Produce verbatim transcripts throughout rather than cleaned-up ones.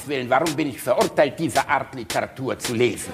Willen, warum bin ich verurteilt, diese Art Literatur zu lesen?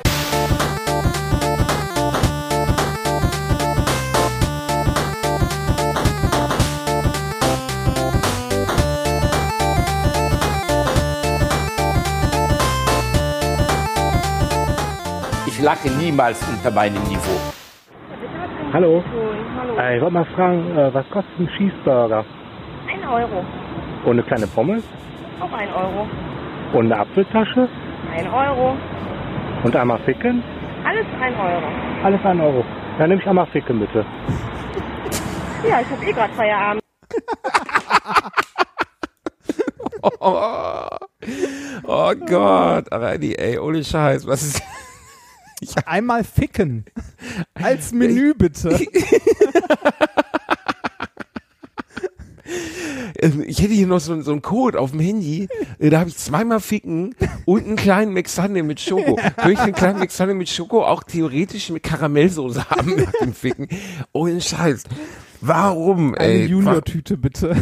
Ich lache niemals unter meinem Niveau. Hallo. Hallo. Äh, ich wollte mal fragen, äh, was kostet ein Cheeseburger? Ein Euro. Und eine kleine Pommes? Auch ein Euro. Und eine Apfeltasche? Ein Euro. Und einmal Ficken? Alles ein Euro. Alles ein Euro. Dann nehme ich einmal Ficken, bitte. Ja, ich habe eh gerade Feierabend. oh, oh Gott, Reini, ey, ohne Scheiß, was ist... Einmal ficken. Als Menü, bitte. Ich hätte hier noch so, so einen Code auf dem Handy, da habe ich zweimal ficken und einen kleinen McSunday mit Schoko. Könnte ich den kleinen McSunday mit Schoko auch theoretisch mit Karamellsoße haben nach dem Ficken? Ohne Scheiß. Warum, Eine ey? Junior-Tüte, bitte.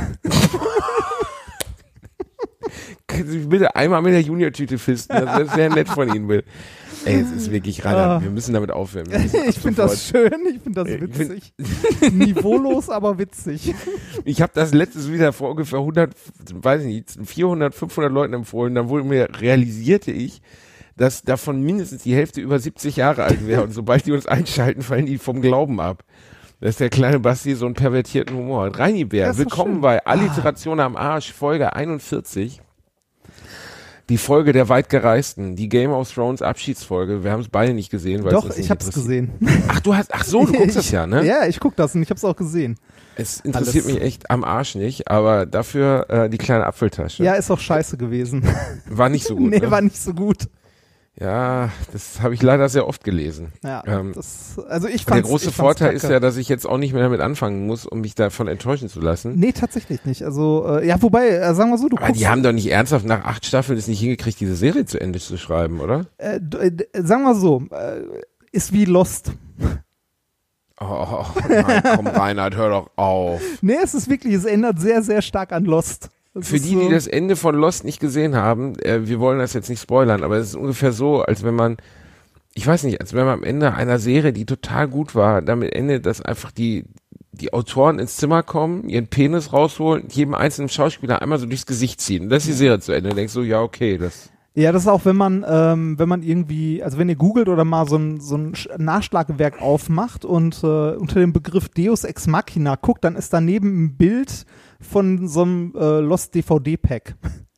Können Sie mich bitte einmal mit der Junior-Tüte fisten? Das, das wäre nett von Ihnen, Will. Ey, es ist wirklich radar. Wir müssen damit aufhören. Müssen Ich finde das schön, ich finde das witzig. Niveaulos, aber witzig. Ich habe das letztes wieder vor ungefähr hundert, weiß ich nicht, vierhundert, fünfhundert Leuten empfohlen. Dann wurde mir, realisierte ich, dass davon mindestens die Hälfte über siebzig Jahre alt wäre. Und sobald die uns einschalten, fallen die vom Glauben ab. Dass der kleine Basti so einen pervertierten Humor hat. Reini Bär, willkommen bei Alliteration am Arsch, Folge einundvierzig. Die Folge der Weitgereisten, die Game of Thrones Abschiedsfolge. Wir haben es beide nicht gesehen. Weil Doch, es ich hab's gesehen. Ach, du hast, ach so, du guckst das ja, ne? Ja, ich guck das und ich hab's auch gesehen. Es interessiert Alles. mich echt am Arsch nicht, aber dafür äh, die kleine Apfeltasche. Ja, ist auch scheiße gewesen. War nicht so gut, Nee, ne? war nicht so gut. Ja, das habe ich leider sehr oft gelesen. Ja, ähm, das, also ich der fand's, große ich fand's Vorteil kacke. ist ja, dass ich jetzt auch nicht mehr damit anfangen muss, um mich davon enttäuschen zu lassen. Nee, tatsächlich nicht. Also, äh, ja, wobei, äh, sagen wir so, du Aber guckst... die haben doch nicht ernsthaft nach acht Staffeln es nicht hingekriegt, diese Serie zu Ende zu schreiben, oder? Äh, d- äh, d- sagen wir so, äh, ist wie Lost. Oh, nein, komm Reinhard, hör doch auf. Nee, es ist wirklich, es ändert sehr, sehr stark an Lost. Das Für ist die, so, die das Ende von Lost nicht gesehen haben, äh, wir wollen das jetzt nicht spoilern, aber es ist ungefähr so, als wenn man, ich weiß nicht, als wenn man am Ende einer Serie, die total gut war, damit endet, dass einfach die die Autoren ins Zimmer kommen, ihren Penis rausholen, jedem einzelnen Schauspieler einmal so durchs Gesicht ziehen. Das ist die Serie zu Ende. Du denkst so, ja, okay, das... Ja, das ist auch, wenn man, ähm, wenn man irgendwie, also wenn ihr googelt oder mal so ein, so ein Nachschlagewerk aufmacht und äh, unter dem Begriff Deus Ex Machina guckt, dann ist daneben ein Bild von so einem äh, Lost D V D-Pack.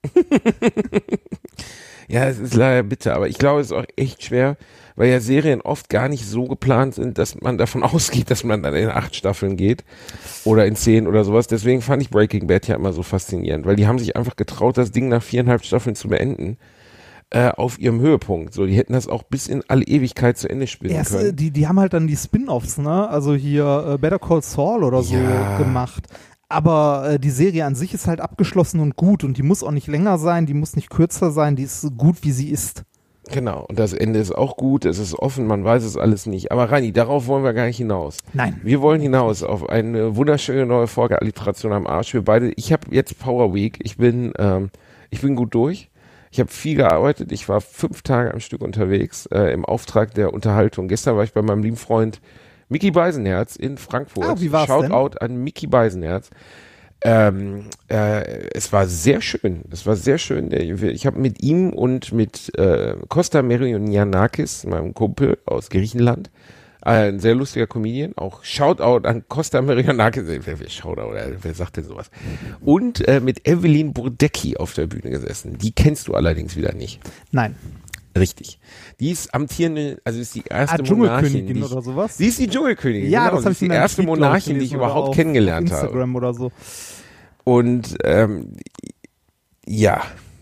Ja, es ist leider bitter, aber ich glaube, es ist auch echt schwer, weil ja Serien oft gar nicht so geplant sind, dass man davon ausgeht, dass man dann in acht Staffeln geht oder in zehn oder sowas. Deswegen fand ich Breaking Bad ja immer so faszinierend, weil die haben sich einfach getraut, das Ding nach viereinhalb Staffeln zu beenden. Äh, auf ihrem Höhepunkt. So, die hätten das auch bis in alle Ewigkeit zu Ende spielen Erst, können. äh, die, die haben halt dann die Spin-Offs, ne? Also hier äh, Better Call Saul oder so Ja. gemacht. Aber äh, die Serie an sich ist halt abgeschlossen und gut und die muss auch nicht länger sein, die muss nicht kürzer sein, die ist so gut, wie sie ist. Genau, und das Ende ist auch gut, es ist offen, man weiß es alles nicht. Aber Reini, darauf wollen wir gar nicht hinaus. Nein. Wir wollen hinaus auf eine wunderschöne neue Folge Alliteration am Arsch. Wir beide, ich habe jetzt Power Week, ich bin, ähm, ich bin gut durch. Ich habe viel gearbeitet, ich war fünf Tage am Stück unterwegs äh, im Auftrag der Unterhaltung. Gestern war ich bei meinem lieben Freund Micky Beisenherz in Frankfurt. Ah, wie war's Shoutout an Micky Beisenherz. Ähm, äh, es war sehr schön. Es war sehr schön. Ich habe mit ihm und mit äh, Costa Merionianakis, meinem Kumpel aus Griechenland, äh, ein sehr lustiger Comedian, auch Shoutout an Costa Merionianakis, wer, wer Shoutout, wer sagt denn sowas? Und äh, mit Evelyn Burdecki auf der Bühne gesessen. Die kennst du allerdings wieder nicht. Nein. Richtig. Die ist amtierende, also ist die erste Ah, Monarchin. Dschungelkönigin die ich, oder sowas? Sie ist die Dschungelkönigin. Ja, genau. das habe ich Sie ist in die einem erste Tweet, glaub Monarchin, die ich gelesen oder überhaupt auf kennengelernt habe. Instagram oder so. Und ähm, ja.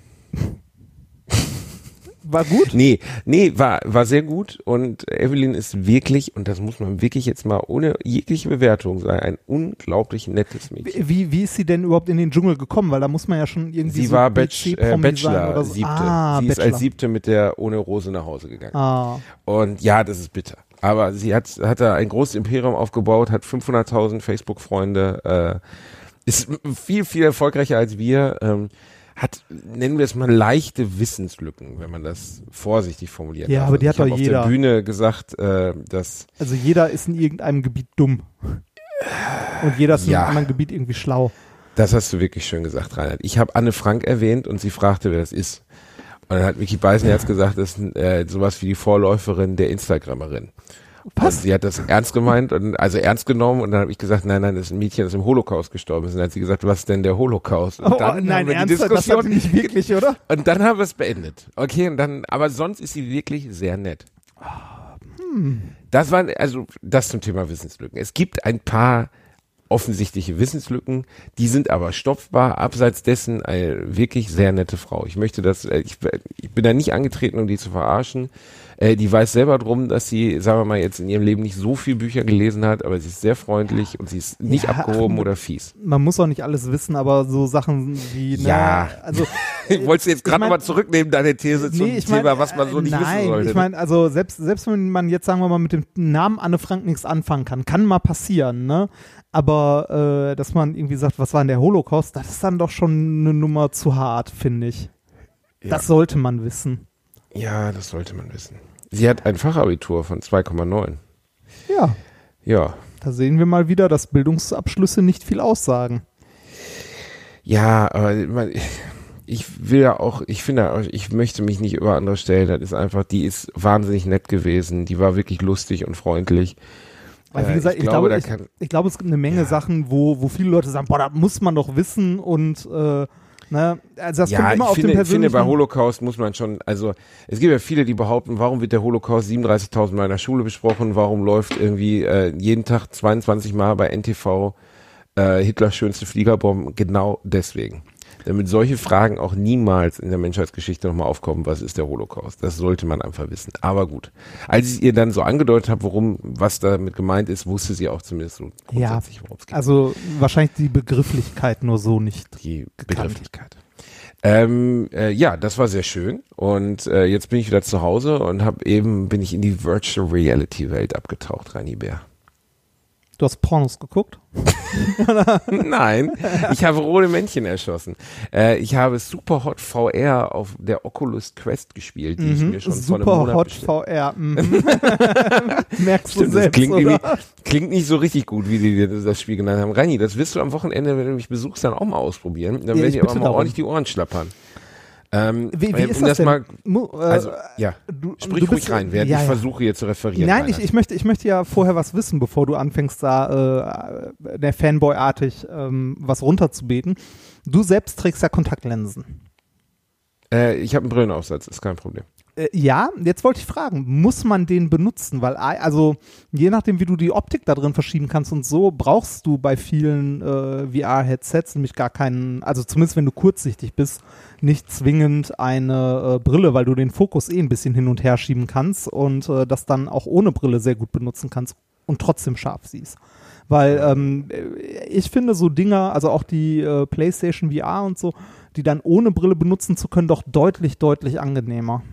War gut? Nee, nee, war, war sehr gut und Evelyn ist wirklich, und das muss man wirklich jetzt mal ohne jegliche Bewertung sagen, ein unglaublich nettes Mädchen. Wie, wie ist sie denn überhaupt in den Dschungel gekommen? Weil da muss man ja schon irgendwie Sie so war B Batch, C äh, Promi Bachelor sein oder so. siebte. Ah, sie ist Bachelor. als siebte mit der ohne Rose nach Hause gegangen. Ah. Und ja, das ist bitter. Aber sie hat, hat da ein großes Imperium aufgebaut, hat fünfhunderttausend Facebook-Freunde, äh, ist viel, viel erfolgreicher als wir, ähm, hat, nennen wir es mal, leichte Wissenslücken, wenn man das vorsichtig formuliert. Ja, darf. aber die hat ich hab doch auf jeder. der Bühne gesagt, äh, dass Also jeder ist in irgendeinem Gebiet dumm. Und jeder ist in Ja. einem anderen Gebiet irgendwie schlau. das hast du wirklich schön gesagt, Reinhard. Ich habe Anne Frank erwähnt und sie fragte, wer das ist. Und dann hat Micky Beisenherz gesagt, das ist äh, sowas wie die Vorläuferin der Instagrammerin. Was? Und sie hat das ernst gemeint und also ernst genommen und dann habe ich gesagt, nein, nein, das ist ein Mädchen, das im Holocaust gestorben ist. Und dann hat sie gesagt, was ist denn der Holocaust? Und Oh, dann nein, haben wir die ernsthaft, das Diskussion hat nicht wirklich, oder? und dann haben wir es beendet. Okay, und dann, aber sonst ist sie wirklich sehr nett. Hm. Das war, also, das zum Thema Wissenslücken. Es gibt ein paar offensichtliche Wissenslücken, die sind aber stopfbar. Abseits dessen eine wirklich sehr nette Frau. Ich möchte das, äh, ich, ich bin da nicht angetreten, um die zu verarschen. Äh, die weiß selber drum, dass sie, sagen wir mal, jetzt in ihrem Leben nicht so viel Bücher gelesen hat, aber sie ist sehr freundlich und sie ist nicht Ja, abgehoben ach, oder fies. Man muss auch nicht alles wissen, aber so Sachen wie, ne, Ja. also Wolltest du jetzt gerade mein- nochmal zurücknehmen, deine These zum nee, ich mein, Thema, was man so nicht nein, wissen sollte? ich meine, also selbst, selbst wenn man jetzt, sagen wir mal, mit dem Namen Anne Frank nichts anfangen kann, kann mal passieren, ne? Aber äh, dass man irgendwie sagt, was war denn der Holocaust, das ist dann doch schon eine Nummer zu hart, finde ich. Ja. Das sollte man wissen. Ja, das sollte man wissen. Sie hat ein Fachabitur von zwei Komma neun. Ja, Ja. da sehen wir mal wieder, dass Bildungsabschlüsse nicht viel aussagen. Ja, aber man, ich will ja auch, ich finde, auch, ich möchte mich nicht über andere stellen. Das ist einfach, die ist wahnsinnig nett gewesen. Die war wirklich lustig und freundlich. Weil, wie Äh, gesagt, ich ich, glaube, glaube, da ich, kann- ich glaube, es gibt eine Menge Ja. Sachen, wo, wo viele Leute sagen, boah, das muss man doch wissen und äh, ne, also das ja, kommt immer ich auf finde, den ich finde, persönlichen... bei Holocaust muss man schon, also es gibt ja viele, die behaupten, warum wird der Holocaust siebenunddreißigtausend Mal in der Schule besprochen, warum läuft irgendwie äh, jeden Tag zweiundzwanzig Mal bei N T V äh, Hitlers schönste Fliegerbomben, genau deswegen. Damit solche Fragen auch niemals in der Menschheitsgeschichte nochmal aufkommen, was ist der Holocaust? Das sollte man einfach wissen. Aber gut. Als ich ihr dann so angedeutet habe, worum, was damit gemeint ist, wusste sie auch zumindest so Ja, grundsätzlich, worum es geht. also wahrscheinlich die Begrifflichkeit nur so nicht. Die gekannt. Begrifflichkeit. Ähm, äh, ja, das war sehr schön. Und äh, jetzt bin ich wieder zu Hause und habe eben, bin ich in die Virtual Reality Welt abgetaucht, Reini Bär. Du hast Pornos geguckt? Nein, ich habe rote Männchen erschossen. Äh, ich habe Superhot V R auf der Oculus Quest gespielt, die ich mir schon vor einem Super Monat Hot bestellt. V R. Mhm. Merkst du Stimmt, das selbst, klingt, oder? irgendwie, klingt nicht so richtig gut, wie die dir das Spiel genannt haben. Reini, das wirst du am Wochenende, wenn du mich besuchst, dann auch mal ausprobieren. Dann Ja, werden ich dir aber bitte mal darum. ordentlich die Ohren schlappern. Ähm, Wie, wie um ist das denn? Mal, Mu- äh, also, ja, du, sprich du ruhig bist- rein, während ja, ich ja. versuche hier zu referieren. Nein, ich, Reinhard. ich, möchte, ich möchte ja vorher was wissen, bevor du anfängst, da äh, der Fanboy-artig ähm, was runterzubeten. Du selbst trägst ja Kontaktlinsen. Äh, ich habe einen Brillenaufsatz, ist kein Problem. Äh, ja, jetzt wollte ich fragen, muss man den benutzen? Weil, ei- also, je nachdem, wie du die Optik da drin verschieben kannst und so, brauchst du bei vielen äh, V R-Headsets nämlich gar keinen, also zumindest wenn du kurzsichtig bist, nicht zwingend eine äh, Brille, weil du den Fokus eh ein bisschen hin und her schieben kannst und äh, das dann auch ohne Brille sehr gut benutzen kannst und trotzdem scharf siehst. Weil ähm, ich finde so Dinger, also auch die äh, PlayStation V R und so, die dann ohne Brille benutzen zu können, doch deutlich, deutlich angenehmer.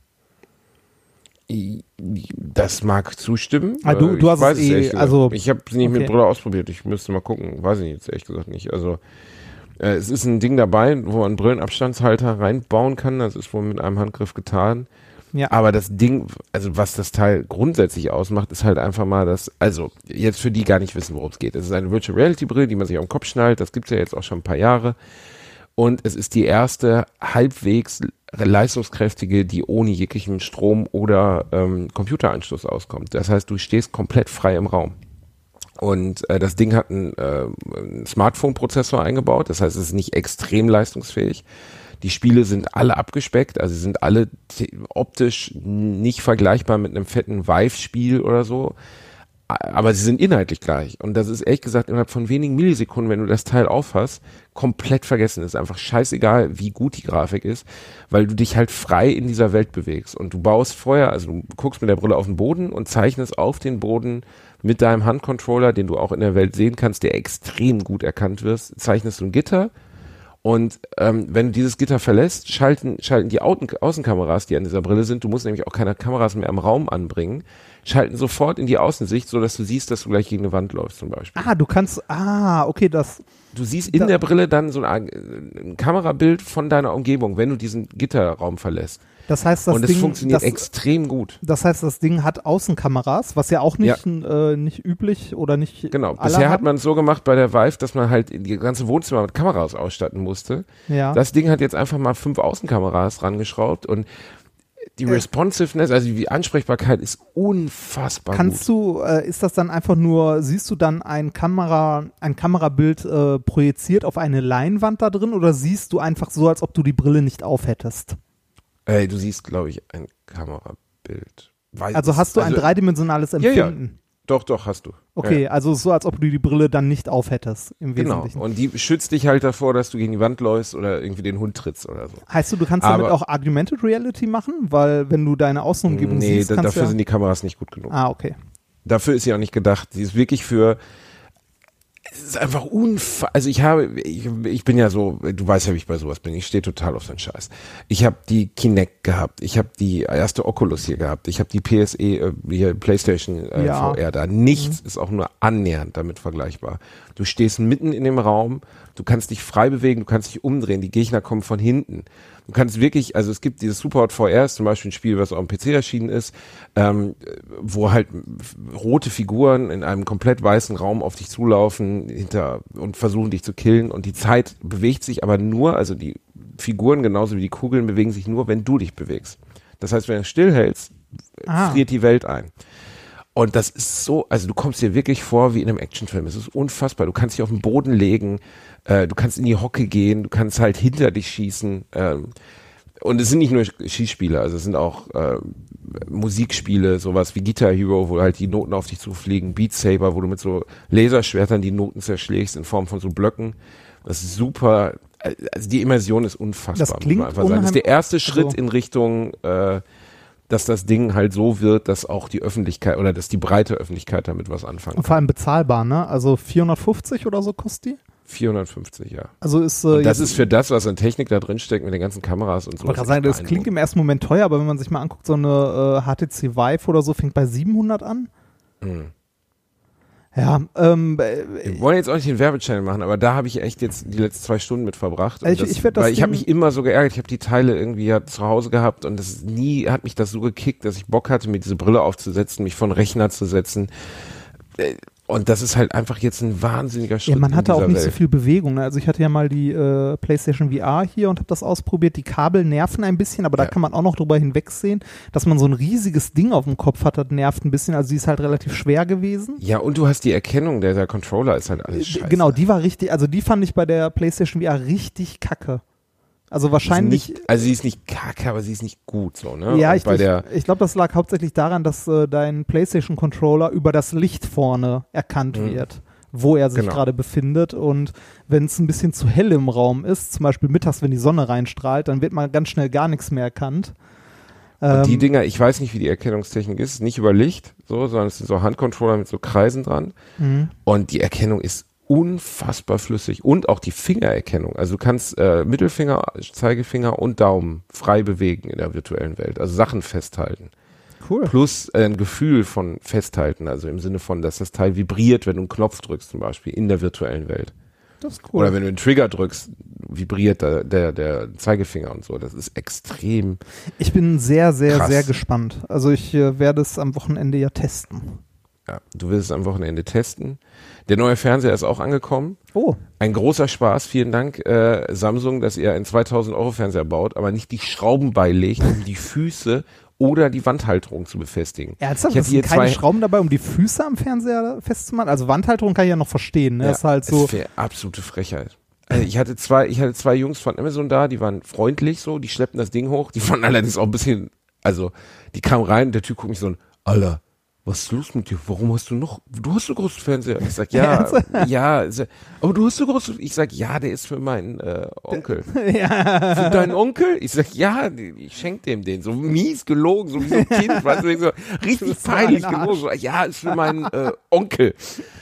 Das mag zustimmen. Ah, du- Äh, du ich hast weiß es eh, ehrlich gesagt. also- Ich habe es nicht mit okay. Brille ausprobiert. Ich müsste mal gucken. Weiß ich jetzt ehrlich gesagt nicht. Also äh, es ist ein Ding dabei, wo man einen Brillenabstandshalter reinbauen kann. Das ist wohl mit einem Handgriff getan. Ja. Aber das Ding, also was das Teil grundsätzlich ausmacht, ist halt einfach mal das, also jetzt für die gar nicht wissen, worum es geht. Es ist eine Virtual Reality Brille, die man sich auf den Kopf schnallt. Das gibt's ja jetzt auch schon ein paar Jahre. Und es ist die erste halbwegs leistungskräftige, die ohne jeglichen Strom oder ähm, Computeranschluss auskommt. Das heißt, du stehst komplett frei im Raum. Und äh, das Ding hat einen, äh, einen Smartphone-Prozessor eingebaut, das heißt, es ist nicht extrem leistungsfähig. Die Spiele sind alle abgespeckt, also sie sind alle t- optisch nicht vergleichbar mit einem fetten Vive-Spiel oder so. Aber sie sind inhaltlich gleich. Und das ist ehrlich gesagt innerhalb von wenigen Millisekunden, wenn du das Teil aufhast, komplett vergessen. Es ist einfach scheißegal, wie gut die Grafik ist, weil du dich halt frei in dieser Welt bewegst. Und du baust vorher, also du guckst mit der Brille auf den Boden und zeichnest auf den Boden mit deinem Handcontroller, den du auch in der Welt sehen kannst, der extrem gut erkannt wird, zeichnest du ein Gitter. Und ähm, wenn du dieses Gitter verlässt, schalten, schalten die Außen Außenkameras, die an dieser Brille sind, du musst nämlich auch keine Kameras mehr im Raum anbringen, schalten sofort in die Außensicht, sodass du siehst, dass du gleich gegen eine Wand läufst zum Beispiel. Ah, du kannst, ah, okay, das. Du siehst in da, der Brille dann so ein, ein Kamerabild von deiner Umgebung, wenn du diesen Gitterraum verlässt. Das heißt, das Und es Ding, funktioniert das, extrem gut. Das heißt, das Ding hat Außenkameras, was ja auch nicht, Ja. äh, nicht üblich oder nicht. Genau. alle Bisher haben. hat man es so gemacht bei der Vive, dass man halt die ganze Wohnzimmer mit Kameras ausstatten musste. Ja. Das Ding hat jetzt einfach mal fünf Außenkameras rangeschraubt und die Responsiveness, also die Ansprechbarkeit ist unfassbar Kannst gut. du, äh, ist das dann einfach nur, siehst du dann ein Kamera, ein Kamerabild äh, projiziert auf eine Leinwand da drin oder siehst du einfach so, als ob du die Brille nicht aufhättest? Ey, du siehst, glaube ich, ein Kamerabild. Weiß Also hast du ein also, dreidimensionales Ja, ja. Empfinden? Doch, doch, hast du. Okay, Ja. also so, als ob du die Brille dann nicht aufhättest, im Genau. Wesentlichen. Und die schützt dich halt davor, dass du gegen die Wand läufst oder irgendwie den Hund trittst oder so. Heißt du, du kannst damit Aber- auch Augmented Reality machen? Weil wenn du deine Außenumgebung Nee, siehst, da, kannst dafür du ja sind die Kameras nicht gut genug. Ah, okay. Dafür ist sie auch nicht gedacht. Sie ist wirklich für, es ist einfach unfassbar, also ich habe, ich, ich bin ja so, du weißt ja, wie ich bei sowas bin, ich stehe total auf so einen Scheiß. Ich habe die Kinect gehabt, ich habe die erste Oculus hier gehabt, ich habe die P S E, äh, hier PlayStation äh, Ja. V R da. Nichts ist auch nur annähernd damit vergleichbar. Du stehst mitten in dem Raum, du kannst dich frei bewegen, du kannst dich umdrehen, die Gegner kommen von hinten. Du kannst wirklich, also es gibt dieses Superhot V R, ist zum Beispiel ein Spiel, was auch am P C erschienen ist, ähm, wo halt rote Figuren in einem komplett weißen Raum auf dich zulaufen hinter und versuchen dich zu killen und die Zeit bewegt sich aber nur, also die Figuren genauso wie die Kugeln bewegen sich nur, wenn du dich bewegst. Das heißt, wenn du stillhältst, Ah. friert die Welt ein. Und das ist so, also du kommst dir wirklich vor wie in einem Actionfilm. Es ist unfassbar. Du kannst dich auf den Boden legen, äh, du kannst in die Hocke gehen, du kannst halt hinter dich schießen. Ähm, und es sind nicht nur Schießspiele, also es sind auch äh, Musikspiele, sowas wie Guitar Hero, wo halt die Noten auf dich zufliegen, Beat Saber, wo du mit so Laserschwertern die Noten zerschlägst in Form von so Blöcken. Das ist super. Also die Immersion ist unfassbar. Das klingt muss man einfach sagen. Das ist der erste Schritt also- in Richtung äh, dass das Ding halt so wird, dass auch die Öffentlichkeit oder dass die breite Öffentlichkeit damit was anfangen Und kann. vor allem bezahlbar, ne? Also vierhundertfünfzig oder so kostet die? vierhundertfünfzig, ja. Also ist, äh, Und das jetzt- ist für das, was an Technik da drin steckt, mit den ganzen Kameras und so. Ich wollte ist gerade sagen, echt das klingt im ersten Moment teuer, aber wenn man sich mal anguckt, so eine äh, H T C Vive oder so fängt bei siebenhundert an. beeindruckend. Ja, ähm, Wir wollen jetzt auch nicht den Werbechannel machen, aber da habe ich echt jetzt die letzten zwei Stunden mit verbracht. Und Ich- ich werd das weil ich habe Ding- mich immer so geärgert, ich habe die Teile irgendwie ja zu Hause gehabt und das ist nie, hat mich das so gekickt, dass ich Bock hatte, mir diese Brille aufzusetzen, mich von Rechner zu setzen. Äh, Und das ist halt einfach jetzt ein wahnsinniger Schritt ja, man in hatte auch dieser nicht Welt. so viel Bewegung. Ne? Also ich hatte ja mal die äh, PlayStation V R hier und habe das ausprobiert. Die Kabel nerven ein bisschen, aber da Ja. kann man auch noch drüber hinwegsehen, dass man so ein riesiges Ding auf dem Kopf hat, das nervt ein bisschen. Also die ist halt relativ schwer gewesen. Ja, und du hast die Erkennung, der, der Controller ist halt alles scheiße. Genau, die war richtig, also die fand ich bei der PlayStation V R richtig kacke. Also wahrscheinlich. Nicht, also sie ist nicht kacke, aber sie ist nicht gut so, ne? Ja, Und ich, bei ich, der, ich glaube, das lag hauptsächlich daran, dass äh, dein PlayStation-Controller über das Licht vorne erkannt Mhm. wird, wo er sich Genau. gerade befindet. Und wenn es ein bisschen zu hell im Raum ist, zum Beispiel mittags, wenn die Sonne reinstrahlt, dann wird man ganz schnell gar nichts mehr erkannt. und die Ähm, Dinger, ich weiß nicht, wie die Erkennungstechnik ist, nicht über Licht, so, sondern es sind so Handcontroller mit so Kreisen dran. mhm. Und die Erkennung ist unfassbar flüssig und auch die Fingererkennung. Also du kannst äh, Mittelfinger, Zeigefinger und Daumen frei bewegen in der virtuellen Welt, also Sachen festhalten. Cool. Plus äh, ein Gefühl von Festhalten, also im Sinne von, dass das Teil vibriert, wenn du einen Knopf drückst zum Beispiel in der virtuellen Welt. Das ist cool. Oder wenn du einen Trigger drückst, vibriert der, der, der Zeigefinger und so. Das ist extrem. Ich bin sehr, sehr, Krass. sehr gespannt. Also ich äh, werde es am Wochenende ja testen. Ja, du willst es am Wochenende testen. Der neue Fernseher ist auch angekommen. Oh, Ein großer Spaß. Vielen Dank, äh, Samsung, dass ihr einen zweitausend Euro Fernseher baut, aber nicht die Schrauben beilegt, um die Füße oder die Wandhalterung zu befestigen. ernsthaft? Ich Es hatte hier sind keine zwei- Schrauben dabei, um die Füße am Fernseher festzumachen? Also Wandhalterung kann ich ja noch verstehen. Ne? Ja, Das ist halt so. es wäre absolute Frechheit. Also ich hatte zwei, ich hatte zwei Jungs von Amazon da, die waren freundlich so, die schleppten das Ding hoch, die waren allerdings auch ein bisschen, also die kamen rein, der Typ guckt mich so an, Alter, was ist los mit dir? Warum hast du noch, du hast so großen Fernseher. Ich sag, ja, ja, aber du hast so groß, ich sag, ja, der ist für meinen äh, Onkel. Ja. Für deinen Onkel? Ich sag, ja, ich schenk dem den. So mies gelogen, so wie so ein Kind, weißt du, so richtig Das war peinlich ein Arsch. gelogen. So, ja, ist für meinen äh, Onkel.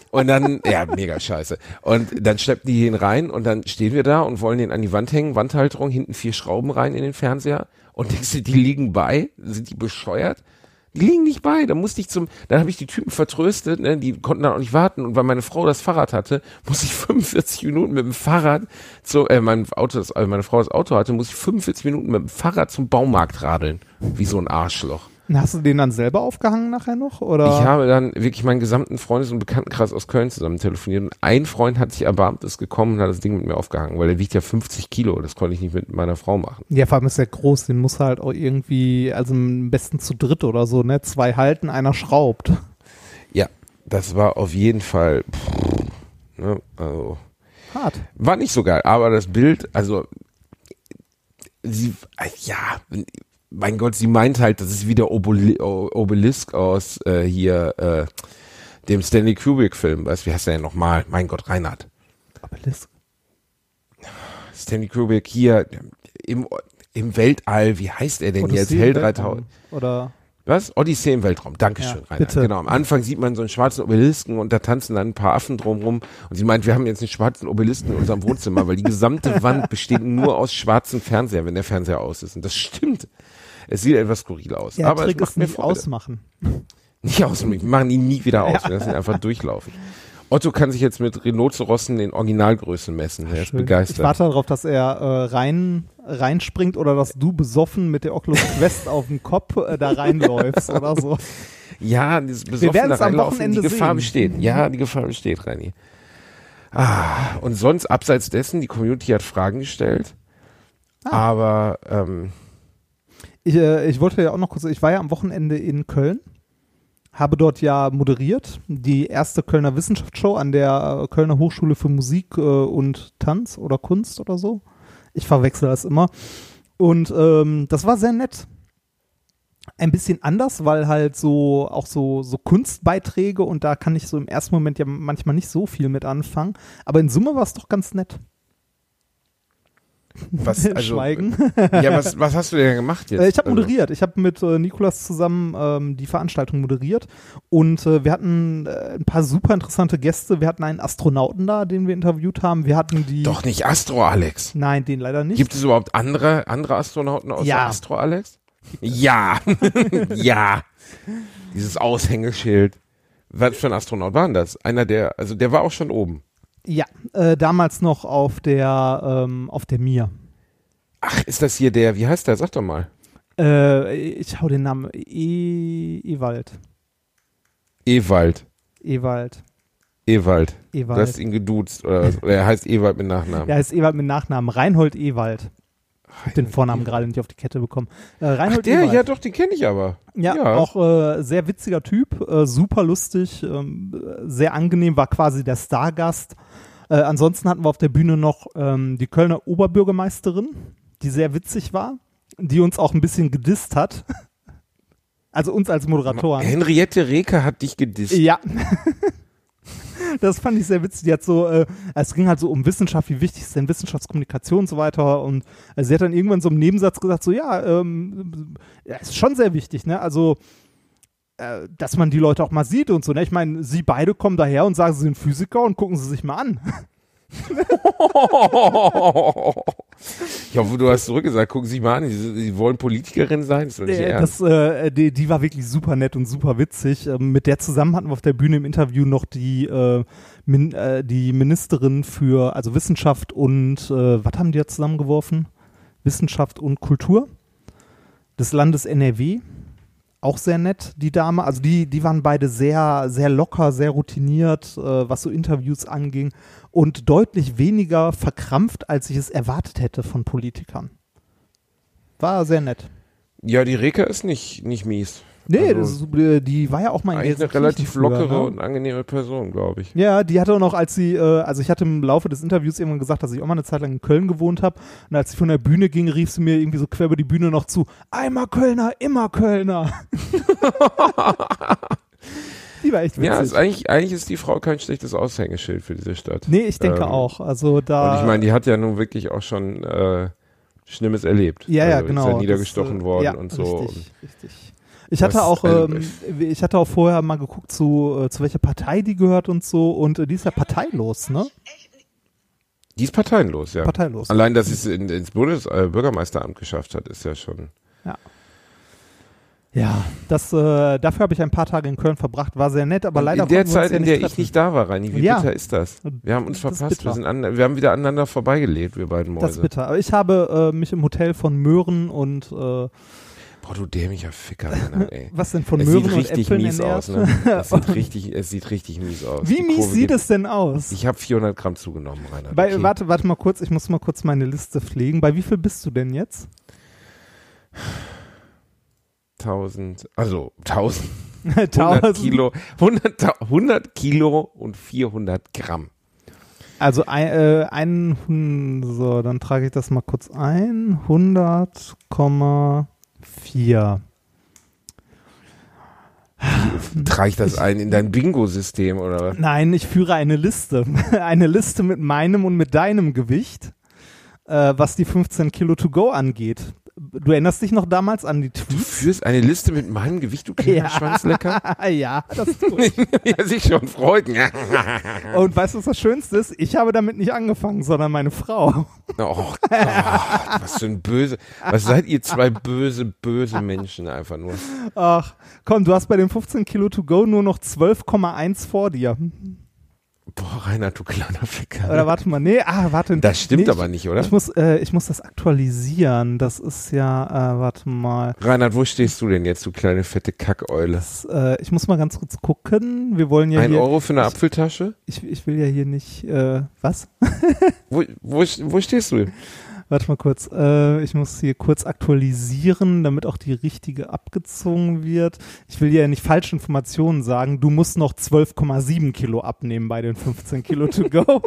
Und dann, ja, mega scheiße. Und dann schleppen die ihn rein und dann stehen wir da und wollen den an die Wand hängen, Wandhalterung, hinten vier Schrauben rein in den Fernseher und denkst du, die liegen bei? Sind die bescheuert? Die liegen nicht bei, da musste ich zum, dann habe ich die Typen vertröstet, ne, die konnten dann auch nicht warten und weil meine Frau das Fahrrad hatte, musste ich fünfundvierzig Minuten mit dem Fahrrad zu, äh, mein Auto, das, also meine Frau das Auto hatte, musste ich fünfundvierzig Minuten mit dem Fahrrad zum Baumarkt radeln, wie so ein Arschloch. Hast du den dann selber aufgehangen nachher noch, oder? Ich habe dann wirklich meinen gesamten Freundes- und Bekanntenkreis aus Köln zusammen telefoniert und ein Freund hat sich erbarmt, ist gekommen und hat das Ding mit mir aufgehangen, weil der wiegt ja fünfzig Kilo, das konnte ich nicht mit meiner Frau machen. Ja, vor allem ist der groß, den muss halt auch irgendwie, also am besten zu dritt oder so, ne? Zwei halten, einer schraubt. Ja, das war auf jeden Fall, pff, ne, also Hart. war nicht so geil, aber das Bild, also sie, ja, mein Gott, sie meint halt, das ist wie der Obeli- Obelisk aus äh, hier äh, dem Stanley Kubrick-Film. Weißt du, wie heißt der denn nochmal? Mein Gott, Reinhard. Obelisk. Stanley Kubrick hier im, im Weltall, wie heißt er denn Odyssee jetzt? im Hell Weltraum. dreitausend. Oder? Was? Odyssee im Weltraum. Dankeschön, Ja, Reinhard. bitte. Genau, am Anfang sieht man so einen schwarzen Obelisken und da tanzen dann ein paar Affen drumrum. Und sie meint, wir haben jetzt einen schwarzen Obelisken in unserem Wohnzimmer, weil die gesamte Wand besteht nur aus schwarzen Fernseher, wenn der Fernseher aus ist. Und das stimmt. Es sieht etwas skurril aus. Ja, aber Trick es macht ist mir nicht Freude. ausmachen. Nicht ausmachen. Wir machen ihn nie wieder aus. Wir lassen ihn einfach durchlaufen. Otto kann sich jetzt mit Rhinozerossen in Originalgrößen messen. Er ist Schön. begeistert. Ich warte darauf, dass er äh, rein reinspringt oder dass du besoffen mit der Oculus Quest auf dem Kopf äh, da reinläufst oder so. Ja, dieses Wir besoffen werden da es am reinlaufen, Wochenende die Gefahr sehen. besteht. Ja, die Gefahr besteht, Reini. Ah, und sonst, abseits dessen, die Community hat Fragen gestellt. Ah. Aber, ähm, Ich, äh, ich wollte ja auch noch kurz, ich war ja am Wochenende in Köln, habe dort ja moderiert, die erste Kölner Wissenschaftsshow an der äh, Kölner Hochschule für Musik äh, und Tanz oder Kunst oder so. Ich verwechsel das immer. Und ähm, das war sehr nett. Ein bisschen anders, weil halt so auch so, so Kunstbeiträge und da kann ich so im ersten Moment ja manchmal nicht so viel mit anfangen. Aber in Summe war es doch ganz nett. was, also, Schweigen. ja, was, was hast du denn gemacht jetzt? Äh, ich habe Also, moderiert. Ich habe mit äh, Nikolas zusammen ähm, die Veranstaltung moderiert und äh, wir hatten äh, ein paar super interessante Gäste. Wir hatten einen Astronauten da, den wir interviewt haben. Wir hatten die. Doch nicht Astro Alex. Nein, den leider nicht. Gibt es überhaupt andere, andere Astronauten außer Ja. Astro Alex? Ja. Ja. Dieses Aushängeschild. Was für ein Astronaut war denn das? Einer der, also der war auch schon oben. Ja, äh, damals noch auf der ähm, auf der Mir. Ach, ist das hier der, wie heißt der? Sag doch mal. Äh, ich hau den Namen e Ewald. Ewald. Ewald. Ewald. Du Ewald. hast ihn geduzt. Oder, was? Oder er heißt Ewald mit Nachnamen. Der heißt Ewald mit Nachnamen. Reinhold Ewald. Ich hab den Vornamen gerade nicht auf die Kette bekommen. Äh, Reinhold Ach, der? Ewald. Ja, doch, den kenne ich aber. Ja, Ja. auch äh, sehr witziger Typ, äh, super lustig, ähm, sehr angenehm, war quasi der Stargast. Äh, ansonsten hatten wir auf der Bühne noch ähm, die Kölner Oberbürgermeisterin, die sehr witzig war, die uns auch ein bisschen gedisst hat. Also uns als Moderatoren. Henriette Reker hat dich gedisst. Ja. Das fand ich sehr witzig. Die hat so, äh, es ging halt so um Wissenschaft, wie wichtig ist denn Wissenschaftskommunikation und so weiter. Und äh, sie hat dann irgendwann so im Nebensatz gesagt, so ja, ähm, ja, ist schon sehr wichtig, ne? Also, äh, dass man die Leute auch mal sieht und so, ne? Ich meine, sie beide kommen daher und sagen, sie sind Physiker und gucken sie sich mal an. Ich hoffe, du hast zurückgesagt, gucken Sie sich mal an, Sie, Sie wollen Politikerin sein? Das ist doch nicht Äh, ernst. das, äh, die, die war wirklich super nett und super witzig. Ähm, mit der zusammen hatten wir auf der Bühne im Interview noch die, äh, min, äh, die Ministerin für also Wissenschaft und äh, was haben die da zusammengeworfen? Wissenschaft und Kultur des Landes N R W. Auch sehr nett, die Dame. Also die, die waren beide sehr, sehr locker, sehr routiniert, äh, was so Interviews anging und deutlich weniger verkrampft, als ich es erwartet hätte von Politikern. War sehr nett. Ja, die Reker ist nicht, nicht mies. Nee, Also, das, ist- die war ja auch mal in eigentlich eine Gelsenkirchen relativ früher, lockere ne? und angenehme Person, glaube ich. Ja, die hatte auch noch, als sie, äh, also ich hatte im Laufe des Interviews irgendwann gesagt, dass ich auch mal eine Zeit lang in Köln gewohnt habe. Und als sie von der Bühne ging, rief sie mir irgendwie so quer über die Bühne noch zu, einmal Kölner, immer Kölner. Die war echt witzig. Ja, ist eigentlich, eigentlich ist die Frau kein schlechtes Aushängeschild für diese Stadt. Nee, ich denke Ähm, auch. Also da. Und ich meine, die hat ja nun wirklich auch schon äh, Schlimmes erlebt. ja, ja, also genau. Ist ja niedergestochen das, äh, worden ja, und so. Richtig, richtig. Ich hatte Das, auch, also, ähm, ich hatte auch vorher mal geguckt, zu, äh, zu welcher Partei die gehört und so, und äh, die ist ja parteilos, ne? Die ist parteienlos, ja. Parteilos. Allein, dass sie es in, ins Bundes äh, Bürgermeisteramt geschafft hat, ist ja schon. Ja. Ja, das, äh, dafür habe ich ein paar Tage in Köln verbracht, war sehr nett, aber Und leider in der konnten wir uns Zeit, ja in nicht der treffen. ich nicht da war, Reini, wie Ja. bitter ist das? Wir haben uns Das ist verpasst, wir, bitter. sind an, wir haben wieder aneinander vorbeigelebt, wir beiden Mäuse. Das ist bitter. Aber ich habe äh, mich im Hotel von Möhren und äh, Boah, du dämlicher Ficker, Mann, ey. was denn von Es Möhren sieht und richtig Äpfeln mies ernährt? aus, ne? Es sieht richtig, es sieht richtig mies aus. Wie Die mies Kurve sieht geht- es denn aus? Ich habe vierhundert Gramm zugenommen, Reinhard. Bei, okay. warte, warte mal kurz, ich muss mal kurz meine Liste pflegen. Bei wie viel bist du denn jetzt? tausend, also tausend, hundert tausend. Kilo, hundert, hundert Kilo und vierhundert Gramm. Also ein, äh, ein, hm, so, dann trage ich das mal kurz ein. hundert Komma vier. Trage ich das ein in dein Bingo-System oder was? Nein, ich führe eine Liste. Eine Liste mit meinem und mit deinem Gewicht, äh, was die fünfzehn Kilo to go angeht. Du erinnerst dich noch damals an die Du Tweets? führst eine Liste mit meinem Gewicht, du kleiner Ja. Schwanzlecker? Ja, das tue ich. Wie er sich schon freut. Und weißt du, was das Schönste ist? Ich habe damit nicht angefangen, sondern meine Frau. Oh Gott, was für ein böse, was seid ihr zwei böse, böse Menschen einfach nur. Ach, komm, du hast bei den fünfzehn Kilo to go nur noch zwölf Komma eins vor dir. Boah, Reinhard, du kleiner Ficker. Oder warte mal, nee, ah, warte. Das stimmt nee, aber nicht, oder? Ich muss, äh, ich muss das aktualisieren. Das ist ja, äh, warte mal. Reinhard, wo stehst du denn jetzt, du kleine fette Kackeule? Das, äh, ich muss mal ganz kurz gucken. Wir wollen ja Ein hier. Euro für eine Apfeltasche? Ich, ich will ja hier nicht, äh, was? Wo, wo, wo stehst du? Warte mal kurz. Äh, ich muss hier kurz aktualisieren, damit auch die richtige abgezogen wird. Ich will ja nicht falsche Informationen sagen. Du musst noch zwölf Komma sieben Kilo abnehmen bei den fünfzehn Kilo to go.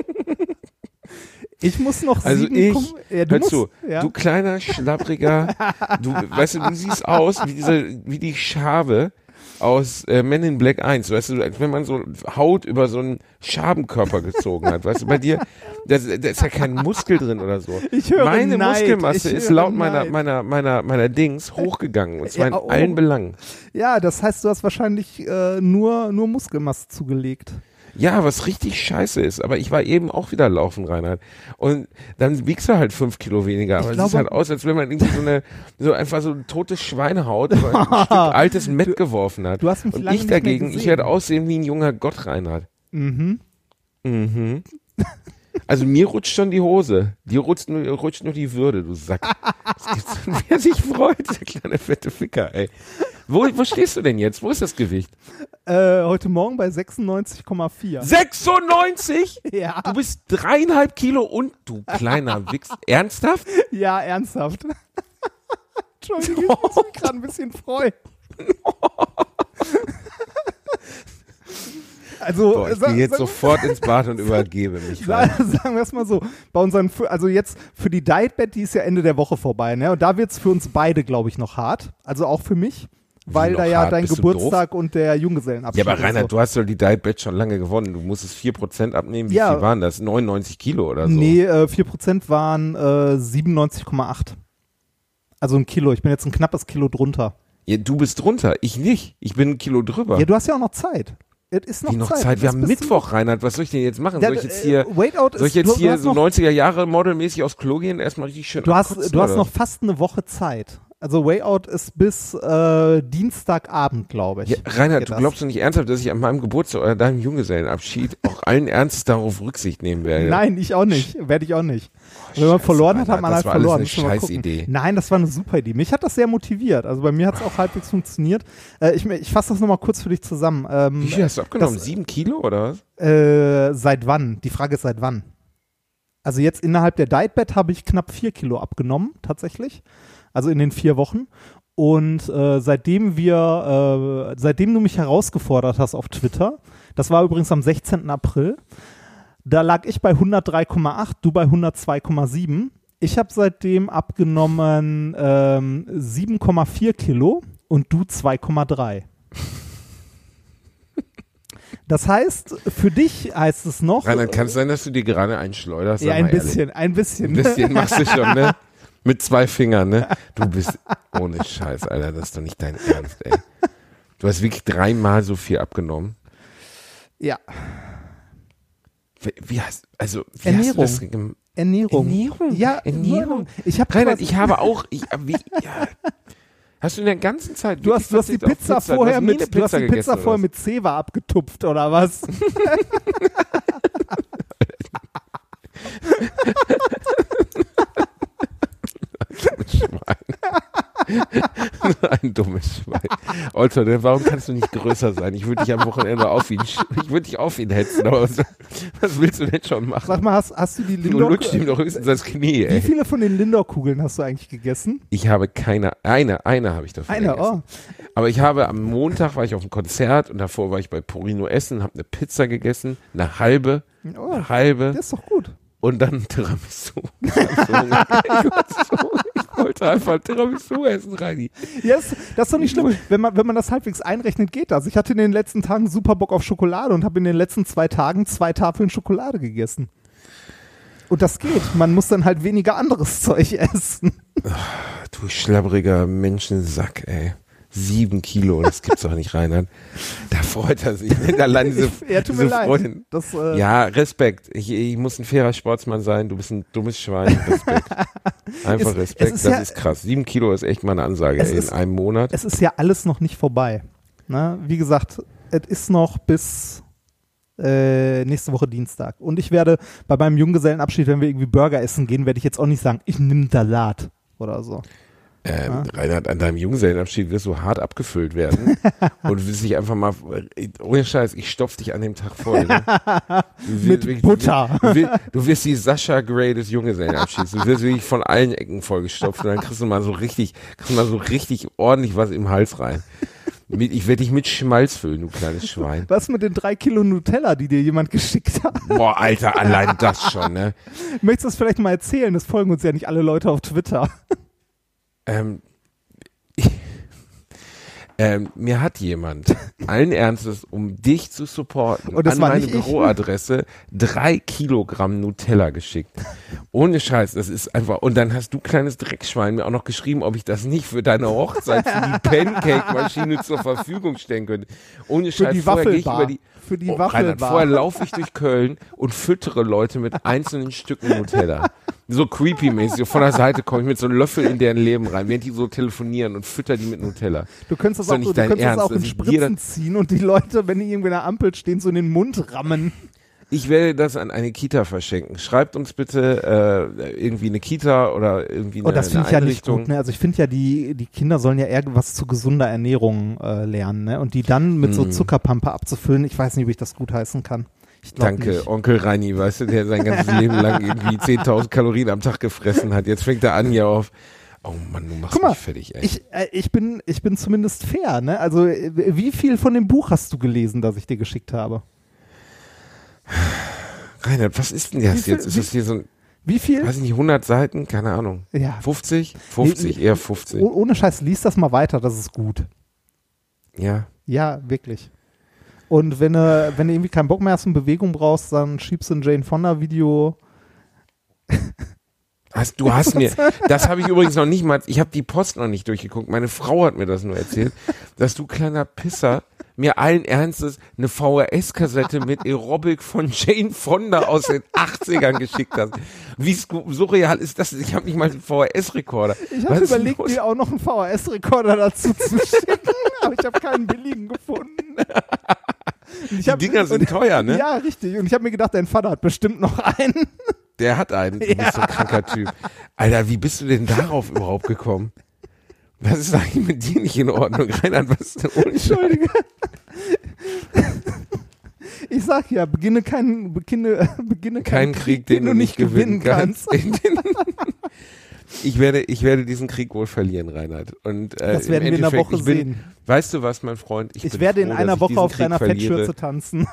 Ich muss noch Also sieben ich, Komma- ja, du hör musst, zu, ja. du kleiner, schlappriger, du, weißt du, du siehst aus wie diese, wie die Schabe aus äh, Men in Black eins, weißt du, als wenn man so Haut über so einen Schabenkörper gezogen hat, weißt du, bei dir, da da ist ja kein Muskel drin oder so. Ich höre Meine Neid. Muskelmasse Ich ist höre laut meiner, Neid. meiner, meiner, meiner Dings hochgegangen, und zwar Ja, oh. in allen Belangen. Ja, das heißt, du hast wahrscheinlich äh, nur, nur Muskelmasse zugelegt. Ja, was richtig scheiße ist, aber ich war eben auch wieder laufen, Reinhard. Und dann wiegst du halt fünf Kilo weniger, aber Ich es glaube- sieht halt aus, als wenn man irgendwie so eine, so einfach so ein totes Schweinehaut über ein Stück altes Mett geworfen hat. Du hast mich Und lange ich nicht mehr dagegen, ich gesehen. werde aussehen wie ein junger Gott, Reinhard. Mhm. Mhm. Also mir rutscht schon die Hose. Dir rutscht nur, rutscht nur die Würde, du Sack. Das gibt's, wer sich freut, der kleine fette Ficker, ey. Wo, wo stehst du denn jetzt? Wo ist das Gewicht? Äh, heute Morgen bei sechsundneunzig Komma vier. sechsundneunzig? Ja. Du bist dreieinhalb Kilo und du kleiner Wichs. Ernsthaft? Ja, ernsthaft. Entschuldigung, ich muss mich gerade ein bisschen freuen. Also, Boah, ich sa- gehe jetzt sag- sofort ins Bad und übergebe mich. sa- sagen wir es mal so, bei unseren, F- also jetzt für die Dietbet, die ist ja Ende der Woche vorbei, ne? Und da wird es für uns beide, glaube ich, noch hart. Also auch für mich, weil noch da ja hart? dein Bist du Geburtstag und der Junggesellenabschied Ja, aber ist Reinhard, so. du hast doch die Diet Bet schon lange gewonnen. Du musstest vier Prozent abnehmen. Wie Ja. viel waren das? neunundneunzig Kilo oder so? Nee, äh, vier Prozent waren äh, siebenundneunzig Komma acht. Also ein Kilo. Ich bin jetzt ein knappes Kilo drunter. Ja, du bist drunter. Ich nicht. Ich bin ein Kilo drüber. Ja, du hast ja auch noch Zeit. Es ist noch Wie noch Zeit. Zeit? Wir Das haben bist du- Mittwoch, Reinhard. Was soll ich denn jetzt machen? Ja, soll ich jetzt äh, hier, Wait Out soll ich ist- jetzt du- du hier hast so noch- neunziger Jahre modelmäßig aus Klo gehen? Erstmal richtig schön Du hast, abkotzen, du hast oder? noch fast eine Woche Zeit. Also Wayout ist bis äh, Dienstagabend, glaube ich. Ja, Reinhard, Geht du das. glaubst doch nicht ernsthaft, dass ich an meinem Geburtstag oder deinem Junggesellenabschied auch allen Ernstes darauf Rücksicht nehmen werde? Nein, ich auch nicht. Werde ich auch nicht. Wenn man Scheiße, verloren hat, hat Reinhard, man das halt war alles verloren. eine Müssen wir mal gucken. Scheißidee. Nein, das war eine super Idee. Mich hat das sehr motiviert. Also bei mir hat es auch halbwegs funktioniert. Äh, ich ich fasse das nochmal kurz für dich zusammen. Ähm, Wie viel hast du abgenommen? das- Sieben Kilo oder was? Äh, seit wann? Die Frage ist, seit wann? Also jetzt innerhalb der Dietbet habe ich knapp vier Kilo abgenommen, tatsächlich. Also in den vier Wochen. Und äh, seitdem wir, äh, seitdem du mich herausgefordert hast auf Twitter, das war übrigens am sechzehnten April, da lag ich bei hundertdrei Komma acht, du bei hundertzwei Komma sieben. Ich habe seitdem abgenommen ähm, sieben Komma vier Kilo und du zwei Komma drei. Das heißt, für dich heißt es noch. Reinhard, kann es sein, dass du dir gerade einen schleuderst? Ja, Sag ein mal ehrlich. bisschen, ein bisschen. Ein bisschen machst du schon, ne? Mit zwei Fingern, ne? Du bist ohne Scheiß, Alter, das ist doch nicht dein Ernst, ey. Du hast wirklich dreimal so viel abgenommen. Ja. Wie, wie hast, also, wie Ernährung. hast du das gem- Ernährung. Ernährung? Ja, Ernährung. Ich habe Reinhard, ich habe auch, ich, wie, ja. Hast du in der ganzen Zeit, Du hast, du hast die wirklich Pizza verzichtet auf vorher Du hast nie mit, eine du hast die gegessen, Pizza oder vorher was? mit Zewa abgetupft, oder was? Ein dummes Schwein. Alter, warum kannst du nicht größer sein? Ich würde dich am Wochenende auf ihn, sch- ich würde dich auf ihn hetzen, aber was, was willst du denn schon machen? Sag mal, hast, hast du die Du Lindor... lutscht ihm doch höchstens das Knie, Wie ey. viele von den Lindor-Kugeln hast du eigentlich gegessen? Ich habe keine, eine, eine habe ich davon Eine, gegessen. oh. Aber ich habe am Montag war ich auf einem Konzert und davor war ich bei Porino essen, habe eine Pizza gegessen, eine halbe, Oh, eine halbe das ist doch gut. und dann Tiramisu. Ich hab so Hunger. Ich wollte so- ich wollte einfach Tiramisu essen, Reini. Yes, das ist doch nicht schlimm. Wenn man, wenn man das halbwegs einrechnet, geht das. Ich hatte in den letzten Tagen super Bock auf Schokolade und habe in den letzten zwei Tagen zwei Tafeln Schokolade gegessen. Und das geht. Man muss dann halt weniger anderes Zeug essen. Du schlabbriger Menschensack, ey. Sieben Kilo, das gibt's doch nicht, Reinhard. Da freut er sich. Allein diese, Ja, tut mir diese leid. Freundin. Das, äh, Ja, Respekt. Ich, ich muss ein fairer Sportsmann sein. Du bist ein dummes Schwein. Respekt. Einfach Es- Respekt. es ist das ja- ist krass. Sieben Kilo ist echt mal eine Ansage Es ey, ist- in einem Monat. Es ist ja alles noch nicht vorbei. Ne? Wie gesagt, es ist noch bis äh, nächste Woche Dienstag. Und ich werde bei meinem Junggesellenabschied, wenn wir irgendwie Burger essen gehen, werde ich jetzt auch nicht sagen, ich nehme Salat oder so. Ähm, Ah. Reinhard, an deinem Junggesellenabschied wirst du hart abgefüllt werden und wirst dich einfach mal, ohne Scheiß, ich stopf dich an dem Tag voll. Ne? Du Mit wirst- Butter. Du wirst, du wirst die Sascha Grey des Junggesellenabschieds. Du wirst wirklich von allen Ecken vollgestopft und dann kriegst du mal so richtig, kriegst du mal so richtig ordentlich was im Hals rein. Mit, ich werde dich mit Schmalz füllen, du kleines Schwein. Was mit den drei Kilo Nutella, die dir jemand geschickt hat? Boah, Alter, allein das schon, ne? Möchtest du das vielleicht mal erzählen? Es folgen uns ja nicht alle Leute auf Twitter. Ähm, ich, ähm, mir hat jemand allen Ernstes, um dich zu supporten, Und das an war meine nicht ich? Büroadresse drei Kilogramm Nutella geschickt. Ohne Scheiß, das ist einfach, und dann hast du, kleines Dreckschwein, mir auch noch geschrieben, ob ich das nicht für deine Hochzeit, für die Pancake-Maschine zur Verfügung stellen könnte. Ohne Für Scheiß, die vorher gehe ich Waffelbar. über die, Für die Oh, Reinhard, Waffelbar. vorher laufe ich durch Köln und füttere Leute mit einzelnen Stücken Nutella. So creepy-mäßig. So von der Seite komme ich mit so einem Löffel in deren Leben rein, während die so telefonieren und fütter die mit Nutella. Du könntest das Ist doch auch, nicht du dein könntest das Ernst, auch in dass ich Spritzen jeder- ziehen und die Leute, wenn die irgendwie in der Ampel stehen, so in den Mund rammen. Ich werde das an eine Kita verschenken. Schreibt uns bitte äh, irgendwie eine Kita oder irgendwie eine, Und das finde eine ich ja nicht Einrichtung. gut. Ne? Also ich finde ja, die, die Kinder sollen ja irgendwas zu gesunder Ernährung äh, lernen. Ne? Und die dann mit so Mm. Zuckerpampe abzufüllen, ich weiß nicht, ob ich das gut heißen kann. Ich glaub Danke, nicht. Onkel Reini, weißt du, der sein ganzes Leben lang irgendwie zehntausend Kalorien am Tag gefressen hat. Jetzt fängt er an hier auf. Oh Mann, du machst Guck mal, mich fertig, ey. Ich, äh, ich, bin, ich bin zumindest fair. Ne? Also äh, wie viel von dem Buch hast du gelesen, das ich dir geschickt habe? Reinhard, was ist denn Wie das viel- jetzt? Ist wie- das hier so ein, Wie viel? weiß ich nicht, hundert Seiten? Keine Ahnung. Ja. fünfzig? fünfzig, Nee, eher fünfzig. Oh, ohne Scheiß, lies das mal weiter, das ist gut. Ja. Ja, wirklich. Und wenn du, wenn du irgendwie keinen Bock mehr hast und Bewegung brauchst, dann schiebst du ein Jane Fonda Video. Hast, du hast mir, das habe ich übrigens noch nicht mal, ich habe die Post noch nicht durchgeguckt, meine Frau hat mir das nur erzählt, dass du kleiner Pisser mir allen Ernstes eine V H S-Kassette mit Aerobic von Jane Fonda aus den achtzigern geschickt hast. Wie sku- surreal ist das? Ich habe nicht mal einen V H S-Rekorder. Ich Was habe ist überlegt, los? dir auch noch einen V H S-Rekorder dazu zu schicken, aber ich habe keinen billigen gefunden. Und ich Die hab- Dinger sind und- teuer, ne? Ja, richtig. Und ich habe mir gedacht, dein Vater hat bestimmt noch einen. Der hat einen, du bist so ein kranker Typ. Alter, wie bist du denn darauf überhaupt gekommen? Was ist eigentlich mit dir nicht in Ordnung? Reinhard, was ist denn ohne Entschuldige. Ich sag ja, beginne keinen, beginne, beginne Kein keinen Krieg, den du nicht gewinnen kannst. Ich werde, ich werde diesen Krieg wohl verlieren, Reinhard. Und, äh, Das im werden wir in einer Endeffekt, Woche ich bin, sehen. Weißt du was, mein Freund? Ich bin werde in froh, einer dass ich Woche diesen auf Krieg deiner verliere. Fettschürze tanzen.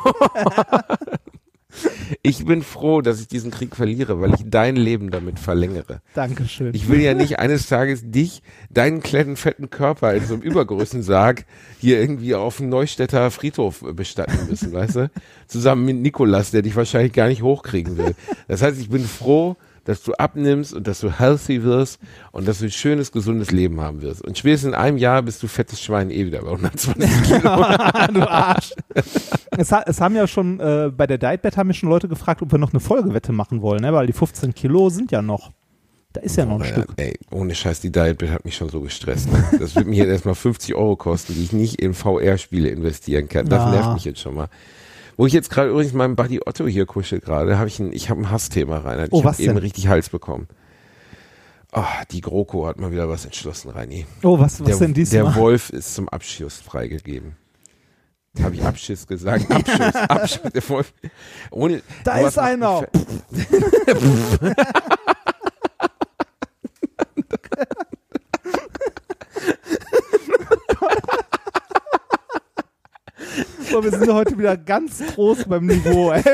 Ich bin froh, dass ich diesen Krieg verliere, weil ich dein Leben damit verlängere. Dankeschön. Ich will ja nicht eines Tages dich, deinen kleinen fetten Körper in so einem Übergrößensarg hier irgendwie auf dem Neustädter Friedhof bestatten müssen, weißt du? Zusammen mit Nikolas, der dich wahrscheinlich gar nicht hochkriegen will. Das heißt, ich bin froh, dass du abnimmst und dass du healthy wirst und dass du ein schönes, gesundes Leben haben wirst. Und spätestens in einem Jahr bist du fettes Schwein eh wieder bei hundertzwanzig Kilo. Du Arsch. Es, ha- es haben ja schon, äh, bei der Dietbet haben mich schon Leute gefragt, ob wir noch eine Folgewette machen wollen, ne? Weil die fünfzehn Kilo sind ja noch. Da ist ja noch ein Oh, Stück. Ey, ohne Scheiß, die Dietbet hat mich schon so gestresst. Ne? Das wird mir jetzt erstmal fünfzig Euro kosten, die ich nicht in V R-Spiele investieren kann. Das Ja. nervt mich jetzt schon mal. Wo ich jetzt gerade übrigens meinem Buddy Otto hier kuschel gerade, habe ich ein, ich habe ein Hassthema, Reinhard. Oh, ich was habe eben denn? richtig Hals bekommen. Oh, die GroKo hat mal wieder was entschlossen, Reini. Oh, was, was Der, denn diesmal? der Wolf ist zum Abschuss freigegeben. Habe ich Abschuss gesagt? Abschuss, Abschuss. Der Wolf. Ohne, Da aber ist was macht einer. mich fe- So, wir sind heute wieder ganz groß beim Niveau, ey.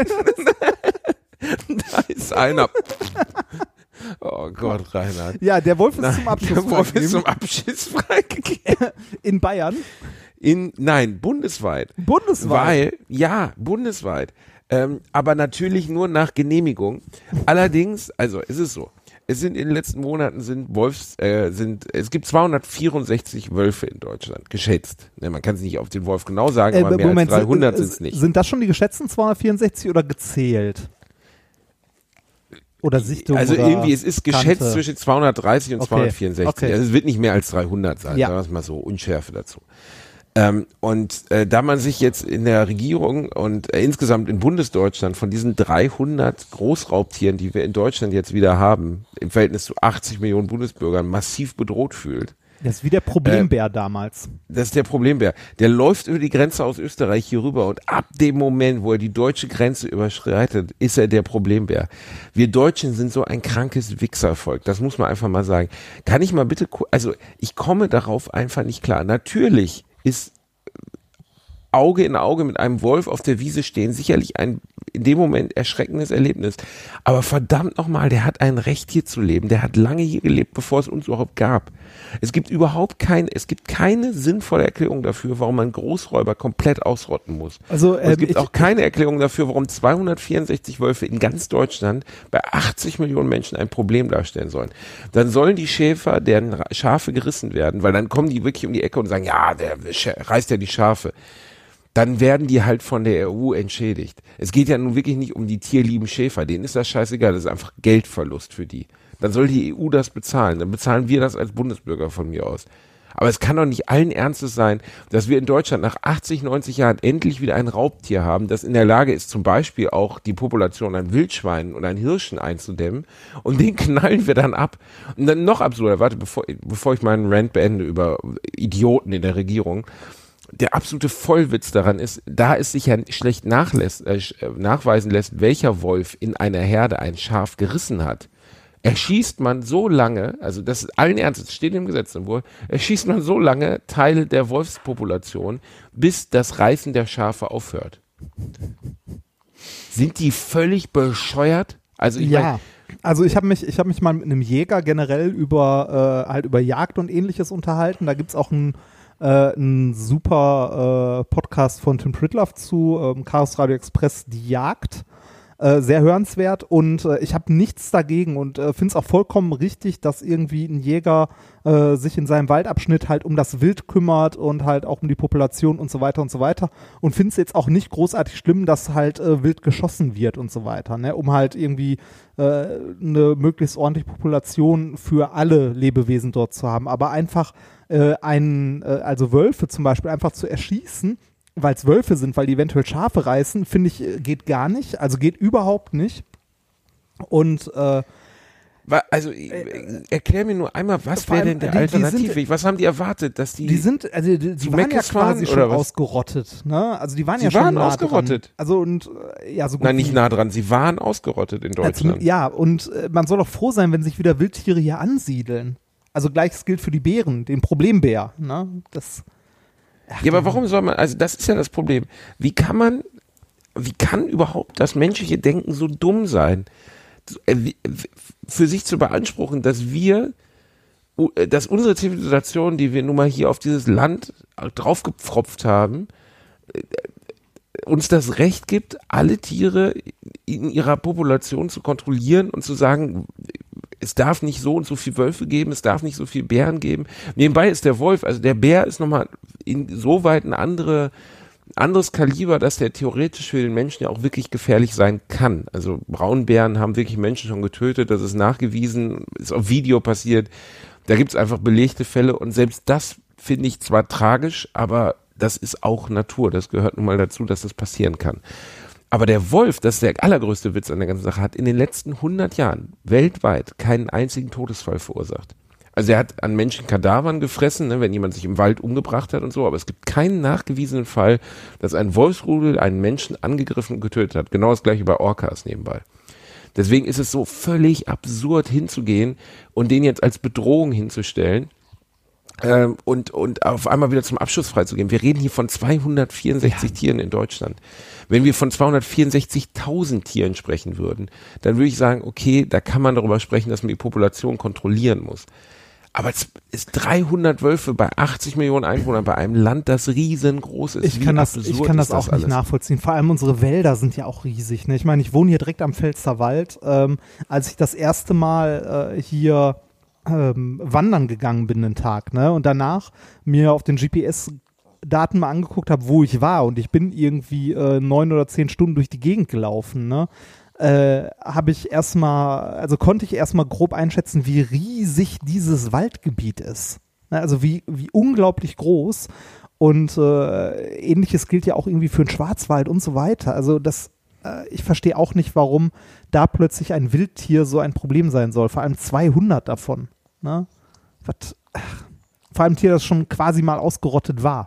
Da ist einer. Oh Gott, Reinhard. Ja, der Wolf ist Nein, zum Abschluss der Wolf ist freigegeben. zum Abschuss freigegeben. In Bayern. In, nein, bundesweit. Bundesweit. Weil, ja, bundesweit. Ähm, aber natürlich nur nach Genehmigung. Allerdings, also es ist so, es sind in den letzten Monaten sind Wolfs, äh, sind, es gibt zweihundertvierundsechzig Wölfe in Deutschland, geschätzt. Ne, man kann es nicht auf den Wolf genau sagen, aber Äh, mehr Moment, als dreihundert sind, sind es nicht. Sind das schon die geschätzten zweihundertvierundsechzig oder gezählt? Oder Sichtung Also oder irgendwie, es ist geschätzt Kante? zwischen zweihundertdreißig und Okay, zweihundertvierundsechzig. okay. Also es wird nicht mehr als dreihundert sein, Ja. sagen wir es mal so, Unschärfe dazu. Ähm, und äh, da man sich jetzt in der Regierung und äh, insgesamt in Bundesdeutschland von diesen dreihundert Großraubtieren, die wir in Deutschland jetzt wieder haben, im Verhältnis zu achtzig Millionen Bundesbürgern, massiv bedroht fühlt. Das ist wie der Problembär damals. Das ist der Problembär. Der läuft über die Grenze aus Österreich hier rüber und ab dem Moment, wo er die deutsche Grenze überschreitet, ist er der Problembär. Wir Deutschen sind so ein krankes Wichservolk. Das muss man einfach mal sagen. Kann ich mal bitte, ku- also ich komme darauf einfach nicht klar. Natürlich ist Auge in Auge mit einem Wolf auf der Wiese stehen sicherlich ein in dem Moment erschreckendes Erlebnis. Aber verdammt nochmal, der hat ein Recht hier zu leben. Der hat lange hier gelebt, bevor es uns überhaupt gab. Es gibt überhaupt kein, es gibt keine sinnvolle Erklärung dafür, warum man Großräuber komplett ausrotten muss. Also, Und ähm, es gibt ich- auch keine Erklärung dafür, warum zweihundertvierundsechzig Wölfe in ganz Deutschland bei achtzig Millionen Menschen ein Problem darstellen sollen. Dann sollen die Schäfer, deren Ra- Schafe gerissen werden, weil dann kommen die wirklich um die Ecke und sagen, ja, der Sch- reißt ja die Schafe. Dann werden die halt von der E U entschädigt. Es geht ja nun wirklich nicht um die tierlieben Schäfer, denen ist das scheißegal, das ist einfach Geldverlust für die. Dann soll die E U das bezahlen, dann bezahlen wir das als Bundesbürger von mir aus. Aber es kann doch nicht allen Ernstes sein, dass wir in Deutschland nach achtzig, neunzig Jahren endlich wieder ein Raubtier haben, das in der Lage ist, zum Beispiel auch die Population an Wildschweinen und an Hirschen einzudämmen, und den knallen wir dann ab. Und dann noch absurder, warte, bevor, bevor ich meinen Rant beende über Idioten in der Regierung, der absolute Vollwitz daran ist, da es sich ja schlecht nachlässt, äh, nachweisen lässt, welcher Wolf in einer Herde ein Schaf gerissen hat, erschießt man so lange, also das ist allen Ernstes, das steht im Gesetzentwurf, erschießt man so lange Teile der Wolfspopulation, bis das Reißen der Schafe aufhört. Sind die völlig bescheuert? Also ich Ja. mein, Also ich habe mich, ich habe mich mal mit einem Jäger generell über äh, halt über Jagd und Ähnliches unterhalten. Da gibt's auch einen äh, einen super äh, Podcast von Tim Pritloff zu ähm, Chaos Radio Express, die Jagd. Äh, sehr hörenswert, und äh, ich habe nichts dagegen und äh, finde es auch vollkommen richtig, dass irgendwie ein Jäger äh, sich in seinem Waldabschnitt halt um das Wild kümmert und halt auch um die Population und so weiter und so weiter, und finde es jetzt auch nicht großartig schlimm, dass halt äh, wild geschossen wird und so weiter, ne, um halt irgendwie äh, eine möglichst ordentliche Population für alle Lebewesen dort zu haben, aber einfach äh, einen, äh, also Wölfe zum Beispiel einfach zu erschießen, weil es Wölfe sind, weil die eventuell Schafe reißen, finde ich, äh, geht gar nicht. Also geht überhaupt nicht. Und äh, wa- also äh, erklär mir nur einmal, was vor wäre allem, denn der die- die Alternative? sind- was haben die erwartet, dass die, die sind, also die, die zu waren ja Meckes waren, quasi oder schon was? ausgerottet. Ne? Also die waren Sie ja schon waren nah ausgerottet. dran. Also und äh, ja, so gut nein, nicht wie- nah dran, sie waren ausgerottet in Ja, Deutschland. zum- Ja, und äh, man soll auch froh sein, wenn sich wieder Wildtiere hier ansiedeln. Also gleiches gilt für die Bären, den Problembär. Ne? Das Ja, aber warum soll man, also das ist ja das Problem. Wie kann man, wie kann überhaupt das menschliche Denken so dumm sein, So, äh, wie- f- für sich zu beanspruchen, dass wir, u- äh, dass unsere Zivilisation, die wir nun mal hier auf dieses Land draufgepfropft haben, äh, uns das Recht gibt, alle Tiere in ihrer Population zu kontrollieren und zu sagen, es darf nicht so und so viel Wölfe geben, es darf nicht so viel Bären geben. Nebenbei ist der Wolf, also der Bär ist nochmal insoweit ein andere, anderes Kaliber, dass der theoretisch für den Menschen ja auch wirklich gefährlich sein kann. Also Braunbären haben wirklich Menschen schon getötet, das ist nachgewiesen, ist auf Video passiert. Da gibt es einfach belegte Fälle und selbst das finde ich zwar tragisch, aber das ist auch Natur, das gehört nun mal dazu, dass das passieren kann. Aber der Wolf, das ist der allergrößte Witz an der ganzen Sache, hat in den letzten hundert Jahren weltweit keinen einzigen Todesfall verursacht. Also er hat an Menschen Kadavern gefressen, ne, wenn jemand sich im Wald umgebracht hat und so, aber es gibt keinen nachgewiesenen Fall, dass ein Wolfsrudel einen Menschen angegriffen und getötet hat. Genau das gleiche bei Orcas nebenbei. Deswegen ist es so völlig absurd hinzugehen und den jetzt als Bedrohung hinzustellen. Ähm, und, und auf einmal wieder zum Abschuss freizugeben. Wir reden hier von zweihundertvierundsechzig ja. Tieren in Deutschland. Wenn wir von zweihundertvierundsechzigtausend Tieren sprechen würden, dann würde ich sagen, okay, da kann man darüber sprechen, dass man die Population kontrollieren muss. Aber es ist dreihundert Wölfe bei achtzig Millionen Einwohnern bei einem Land, das riesengroß ist. Ich kann das, ich kann das auch das nicht nachvollziehen. Vor allem unsere Wälder sind ja auch riesig. Ne? Ich meine, ich wohne hier direkt am Pfälzerwald. Ähm, als ich das erste Mal äh, hier Ähm, wandern gegangen bin einen Tag, ne? Und danach mir auf den G P S-Daten mal angeguckt habe, wo ich war, und ich bin irgendwie äh, neun oder zehn Stunden durch die Gegend gelaufen, ne? Äh, habe ich erstmal, also konnte ich erstmal grob einschätzen, wie riesig dieses Waldgebiet ist. Ne? Also wie, wie unglaublich groß. Und äh, Ähnliches gilt ja auch irgendwie für den Schwarzwald und so weiter. Also das ich verstehe auch nicht, warum da plötzlich ein Wildtier so ein Problem sein soll. Vor allem zweihundert davon. Ne? Was, ach, vor allem ein Tier, das schon quasi mal ausgerottet war.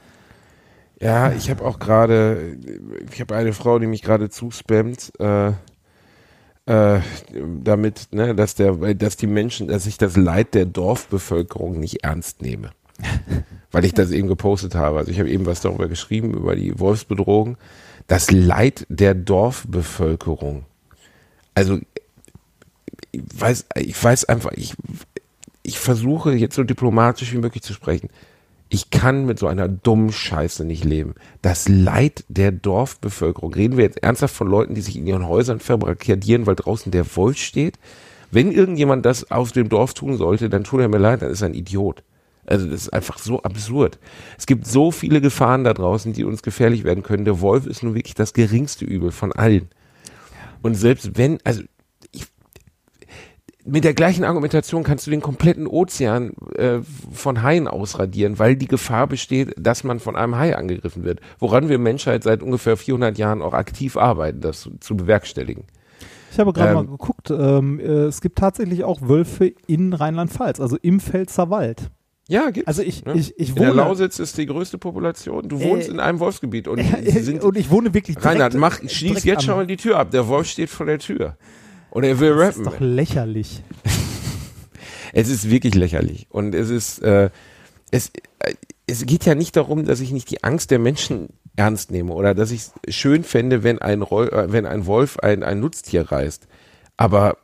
Ja, ich habe auch gerade, ich habe eine Frau, die mich gerade zuspammt, äh, äh, damit, ne, dass der, dass die Menschen, dass ich das Leid der Dorfbevölkerung nicht ernst nehme. Weil ich das eben gepostet habe. Also ich habe eben was darüber geschrieben, über die Wolfsbedrohung. Das Leid der Dorfbevölkerung. Also ich weiß, ich weiß einfach, ich, ich versuche jetzt so diplomatisch wie möglich zu sprechen. Ich kann mit so einer dummen Scheiße nicht leben. Das Leid der Dorfbevölkerung. Reden wir jetzt ernsthaft von Leuten, die sich in ihren Häusern verbarrikadieren, weil draußen der Wolf steht? Wenn irgendjemand das auf dem Dorf tun sollte, dann tut er mir leid, dann ist er ein Idiot. Also das ist einfach so absurd. Es gibt so viele Gefahren da draußen, die uns gefährlich werden können. Der Wolf ist nun wirklich das geringste Übel von allen. Und selbst wenn, also ich, mit der gleichen Argumentation kannst du den kompletten Ozean äh, von Haien ausradieren, weil die Gefahr besteht, dass man von einem Hai angegriffen wird. Woran wir Menschheit seit ungefähr vierhundert Jahren auch aktiv arbeiten, das zu, zu bewerkstelligen. Ich habe gerade ähm, mal geguckt, ähm, äh, es gibt tatsächlich auch Wölfe in Rheinland-Pfalz, also im Pfälzerwald. Ja, gibt's. Also ich, ne? ich, ich in wohne... der Lausitz ist die größte Population. Du wohnst äh, in einem Wolfsgebiet. Und, äh, sind, und ich wohne wirklich direkt... Reinhard, mach, schließ jetzt schon mal die Tür ab. Der Wolf steht vor der Tür. Und er will das rappen. Das ist doch lächerlich. Es ist wirklich lächerlich. Und es ist... Äh, es, äh, es geht ja nicht darum, dass ich nicht die Angst der Menschen ernst nehme oder dass ich es schön fände, wenn ein, Roll, äh, wenn ein Wolf ein, ein Nutztier reißt. Aber...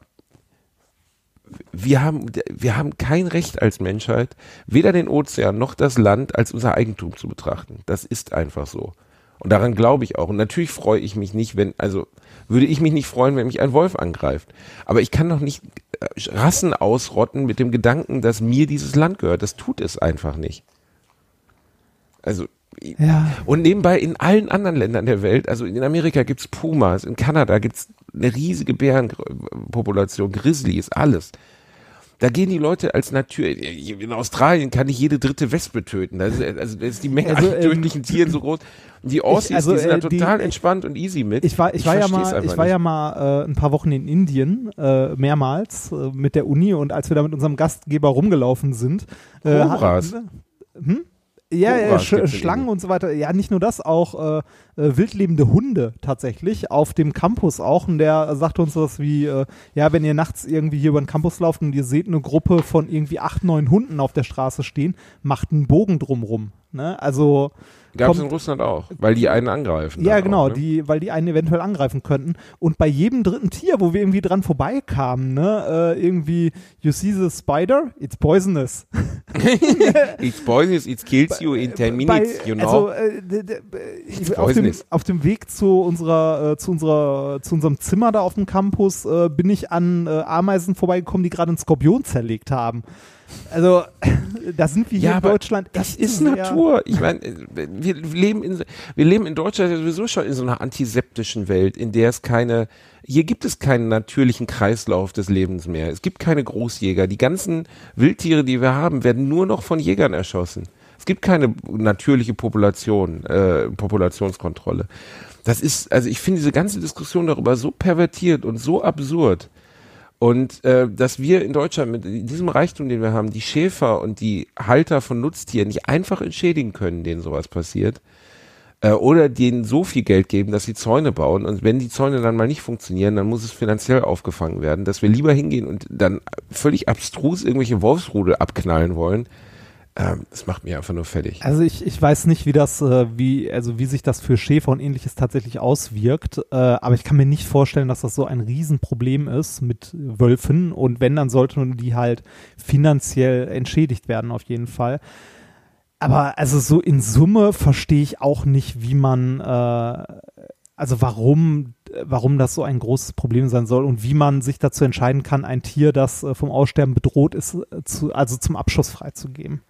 Wir haben, wir haben kein Recht als Menschheit, weder den Ozean noch das Land als unser Eigentum zu betrachten. Das ist einfach so. Und daran glaube ich auch. Und natürlich freue ich mich nicht, wenn, also würde ich mich nicht freuen, wenn mich ein Wolf angreift. Aber ich kann doch nicht Rassen ausrotten mit dem Gedanken, dass mir dieses Land gehört. Das tut es einfach nicht. Also, ja. Und nebenbei in allen anderen Ländern der Welt, also in Amerika gibt's Pumas, in Kanada gibt's eine riesige Bärenpopulation, Grizzlies, alles. Da gehen die Leute als Natur, in Australien kann ich jede dritte Wespe töten, also, also da ist die Menge also, an tödlichen ähm, Tieren so groß. Und die Aussies, also, die sind äh, da total die, entspannt und easy mit. Ich war, ich ich war ja mal, ich war nicht. ja mal äh, ein paar Wochen in Indien, äh, mehrmals äh, mit der Uni, und als wir da mit unserem Gastgeber rumgelaufen sind, äh, Kobras. Hm? Ja, äh, Sch- Schlangen und so weiter. Ja, nicht nur das, auch äh, äh, wildlebende Hunde tatsächlich auf dem Campus auch. Und der sagte uns sowas wie, äh, ja, wenn ihr nachts irgendwie hier über den Campus lauft und ihr seht eine Gruppe von irgendwie acht, neun Hunden auf der Straße stehen, macht einen Bogen drumrum. Ne? Also Gab es in kommt- Russland auch, weil die einen angreifen. Ja, dann genau, auch, ne? die, weil die einen eventuell angreifen könnten. Und bei jedem dritten Tier, wo wir irgendwie dran vorbeikamen, ne, äh, irgendwie, you see the spider, it's poisonous. It's poisonous, it kills you in ten minutes, Bei- you know. Also äh, d- d- It's auf, dem, poisonous. auf dem Weg zu unserer, äh, zu unserer, zu unserem Zimmer da auf dem Campus äh, bin ich an äh, Ameisen vorbeigekommen, die gerade einen Skorpion zerlegt haben. Also da sind wir hier Ja, in aber Deutschland. Das echt ist sehr- Natur. Ich meine, wir leben in, wir leben in Deutschland ja sowieso schon in so einer antiseptischen Welt, in der es keine, hier gibt es keinen natürlichen Kreislauf des Lebens mehr. Es gibt keine Großjäger. Die ganzen Wildtiere, die wir haben, werden nur noch von Jägern erschossen. Es gibt keine natürliche Population, äh, Populationskontrolle. Das ist, also ich finde diese ganze Diskussion darüber so pervertiert und so absurd. Und äh, dass wir in Deutschland mit diesem Reichtum, den wir haben, die Schäfer und die Halter von Nutztieren nicht einfach entschädigen können, denen sowas passiert, äh, oder denen so viel Geld geben, dass sie Zäune bauen. Und wenn die Zäune dann mal nicht funktionieren, dann muss es finanziell aufgefangen werden, dass wir lieber hingehen und dann völlig abstrus irgendwelche Wolfsrudel abknallen wollen. Ähm, das macht mich einfach nur fertig. Also ich, ich weiß nicht, wie das, äh, wie, also wie sich das für Schäfer und ähnliches tatsächlich auswirkt, äh, aber ich kann mir nicht vorstellen, dass das so ein Riesenproblem ist mit Wölfen und wenn, dann sollten die halt finanziell entschädigt werden auf jeden Fall. Aber also so in Summe verstehe ich auch nicht, wie man, äh, also warum, warum das so ein großes Problem sein soll und wie man sich dazu entscheiden kann, ein Tier, das äh, vom Aussterben bedroht ist, äh, zu, also zum Abschuss freizugeben.